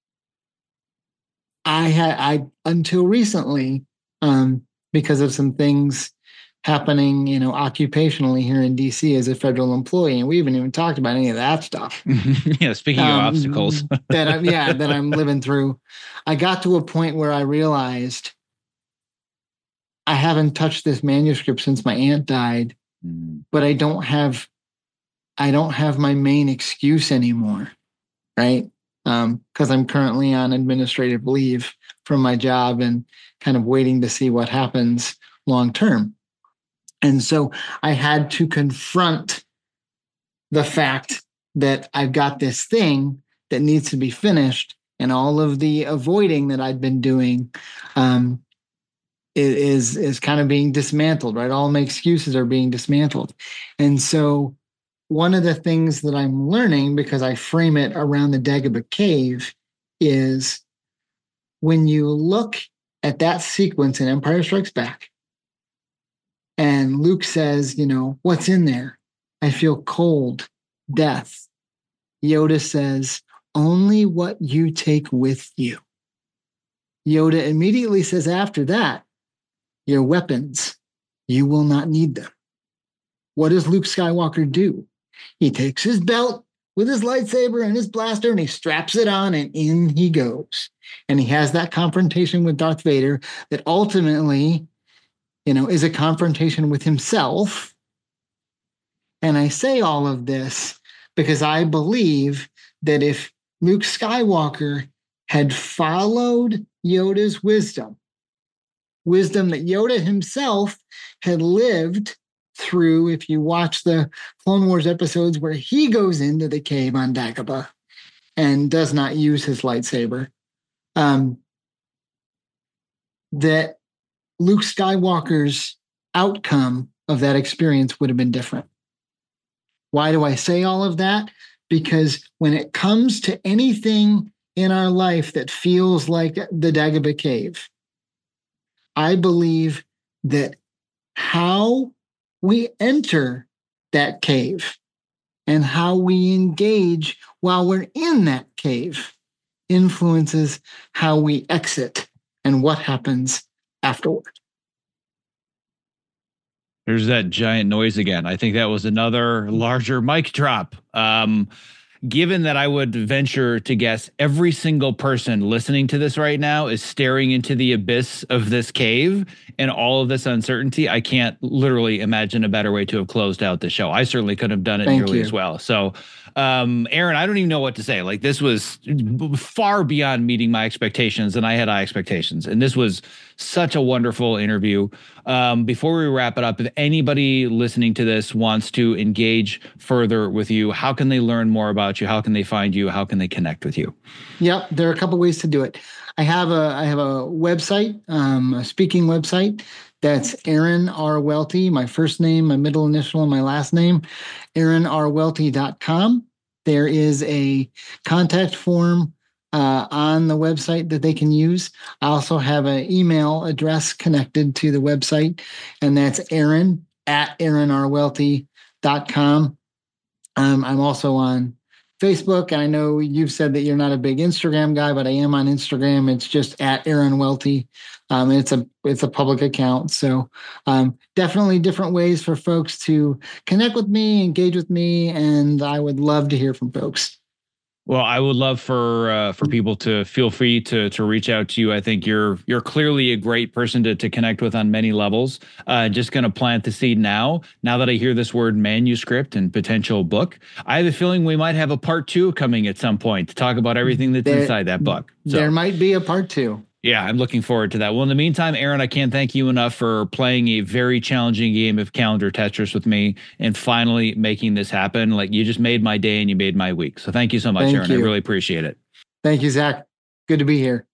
Speaker 1: I had I until recently, um, because of some things happening, you know, occupationally here in D C as a federal employee, and we haven't even talked about any of that stuff.
Speaker 2: Yeah, speaking um, of obstacles
Speaker 1: that I'm yeah that I'm living through, I got to a point where I realized I haven't touched this manuscript since my aunt died, mm. but I don't have I don't have my main excuse anymore, right? Because um, I'm currently on administrative leave from my job and kind of waiting to see what happens long term. And so I had to confront the fact that I've got this thing that needs to be finished, and all of the avoiding that I'd been doing um, is, is kind of being dismantled, right? All my excuses are being dismantled. And so one of the things that I'm learning, because I frame it around the Dagobah Cave, is when you look at that sequence in Empire Strikes Back, and Luke says, you know, what's in there? I feel cold, death. Yoda says, only what you take with you. Yoda immediately says after that, your weapons, you will not need them. What does Luke Skywalker do? He takes his belt with his lightsaber and his blaster and he straps it on and in he goes. And he has that confrontation with Darth Vader that ultimately, you know, is a confrontation with himself. And I say all of this because I believe that if Luke Skywalker had followed Yoda's wisdom, wisdom that Yoda himself had lived through, if you watch the Clone Wars episodes where he goes into the cave on Dagobah and does not use his lightsaber, um, that Luke Skywalker's outcome of that experience would have been different. Why do I say all of that? Because when it comes to anything in our life that feels like the Dagobah Cave, I believe that how we enter that cave and how we engage while we're in that cave influences how we exit and what happens afterward.
Speaker 2: There's that giant noise again. I think that was another larger mic drop. Um, given that I would venture to guess every single person listening to this right now is staring into the abyss of this cave and all of this uncertainty, I can't literally imagine a better way to have closed out the show. I certainly could have done it
Speaker 1: Thank
Speaker 2: nearly
Speaker 1: you.
Speaker 2: as well. So, um, Aaron, I don't even know what to say. Like, this was far beyond meeting my expectations, and I had high expectations. And this was such a wonderful interview. Um, before we wrap it up, if anybody listening to this wants to engage further with you, how can they learn more about you? How can they find you? How can they connect with you?
Speaker 1: Yep, there are a couple ways to do it. I have a I have a website, um, a speaking website. That's Aaron R. Welty, my first name, my middle initial, and my last name, aaron r welty dot com. There is a contact form uh, on the website that they can use. I also have an email address connected to the website, and that's Aaron at aaron r welty dot com. Um, I'm also on Facebook. I know you've said that you're not a big Instagram guy, but I am on Instagram. It's just at Aaron Welty. Um, it's a it's a public account. So um, definitely different ways for folks to connect with me, engage with me, and I would love to hear from folks.
Speaker 2: Well, I would love for uh, for people to feel free to to reach out to you. I think you're you're clearly a great person to to connect with on many levels. Uh, just going to plant the seed now. Now that I hear this word manuscript and potential book, I have a feeling we might have a part two coming at some point to talk about everything that's
Speaker 1: there,
Speaker 2: inside that book. So,
Speaker 1: there might be a part two.
Speaker 2: Yeah, I'm looking forward to that. Well, in the meantime, Aaron, I can't thank you enough for playing a very challenging game of calendar Tetris with me and finally making this happen. Like, you just made my day and you made my week. So thank you so much,
Speaker 1: Thank
Speaker 2: Aaron.
Speaker 1: you.
Speaker 2: I really appreciate it.
Speaker 1: Thank you, Zach. Good to be here.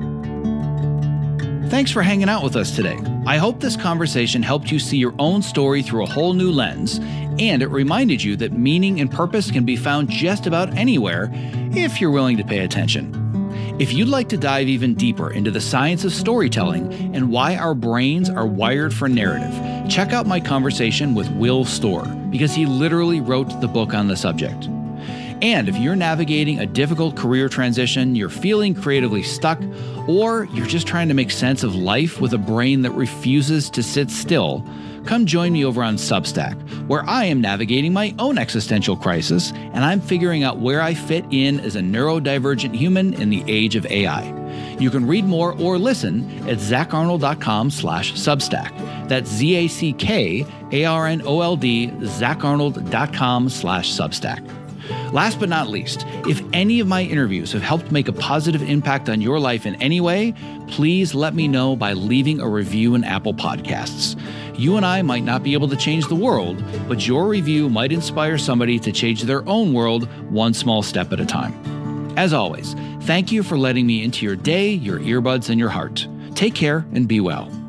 Speaker 2: Thanks for hanging out with us today. I hope this conversation helped you see your own story through a whole new lens, and it reminded you that meaning and purpose can be found just about anywhere if you're willing to pay attention. If you'd like to dive even deeper into the science of storytelling and why our brains are wired for narrative, check out my conversation with Will Storr, because he literally wrote the book on the subject. And if you're navigating a difficult career transition, you're feeling creatively stuck, or you're just trying to make sense of life with a brain that refuses to sit still, come join me over on Substack, where I am navigating my own existential crisis, and I'm figuring out where I fit in as a neurodivergent human in the age of A I. You can read more or listen at zackarnold.com slash Substack. That's Z A C K A R N O L D, zackarnold.com slash Substack. Last but not least, if any of my interviews have helped make a positive impact on your life in any way, please let me know by leaving a review in Apple Podcasts. You and I might not be able to change the world, but your review might inspire somebody to change their own world one small step at a time. As always, thank you for letting me into your day, your earbuds, and your heart. Take care and be well.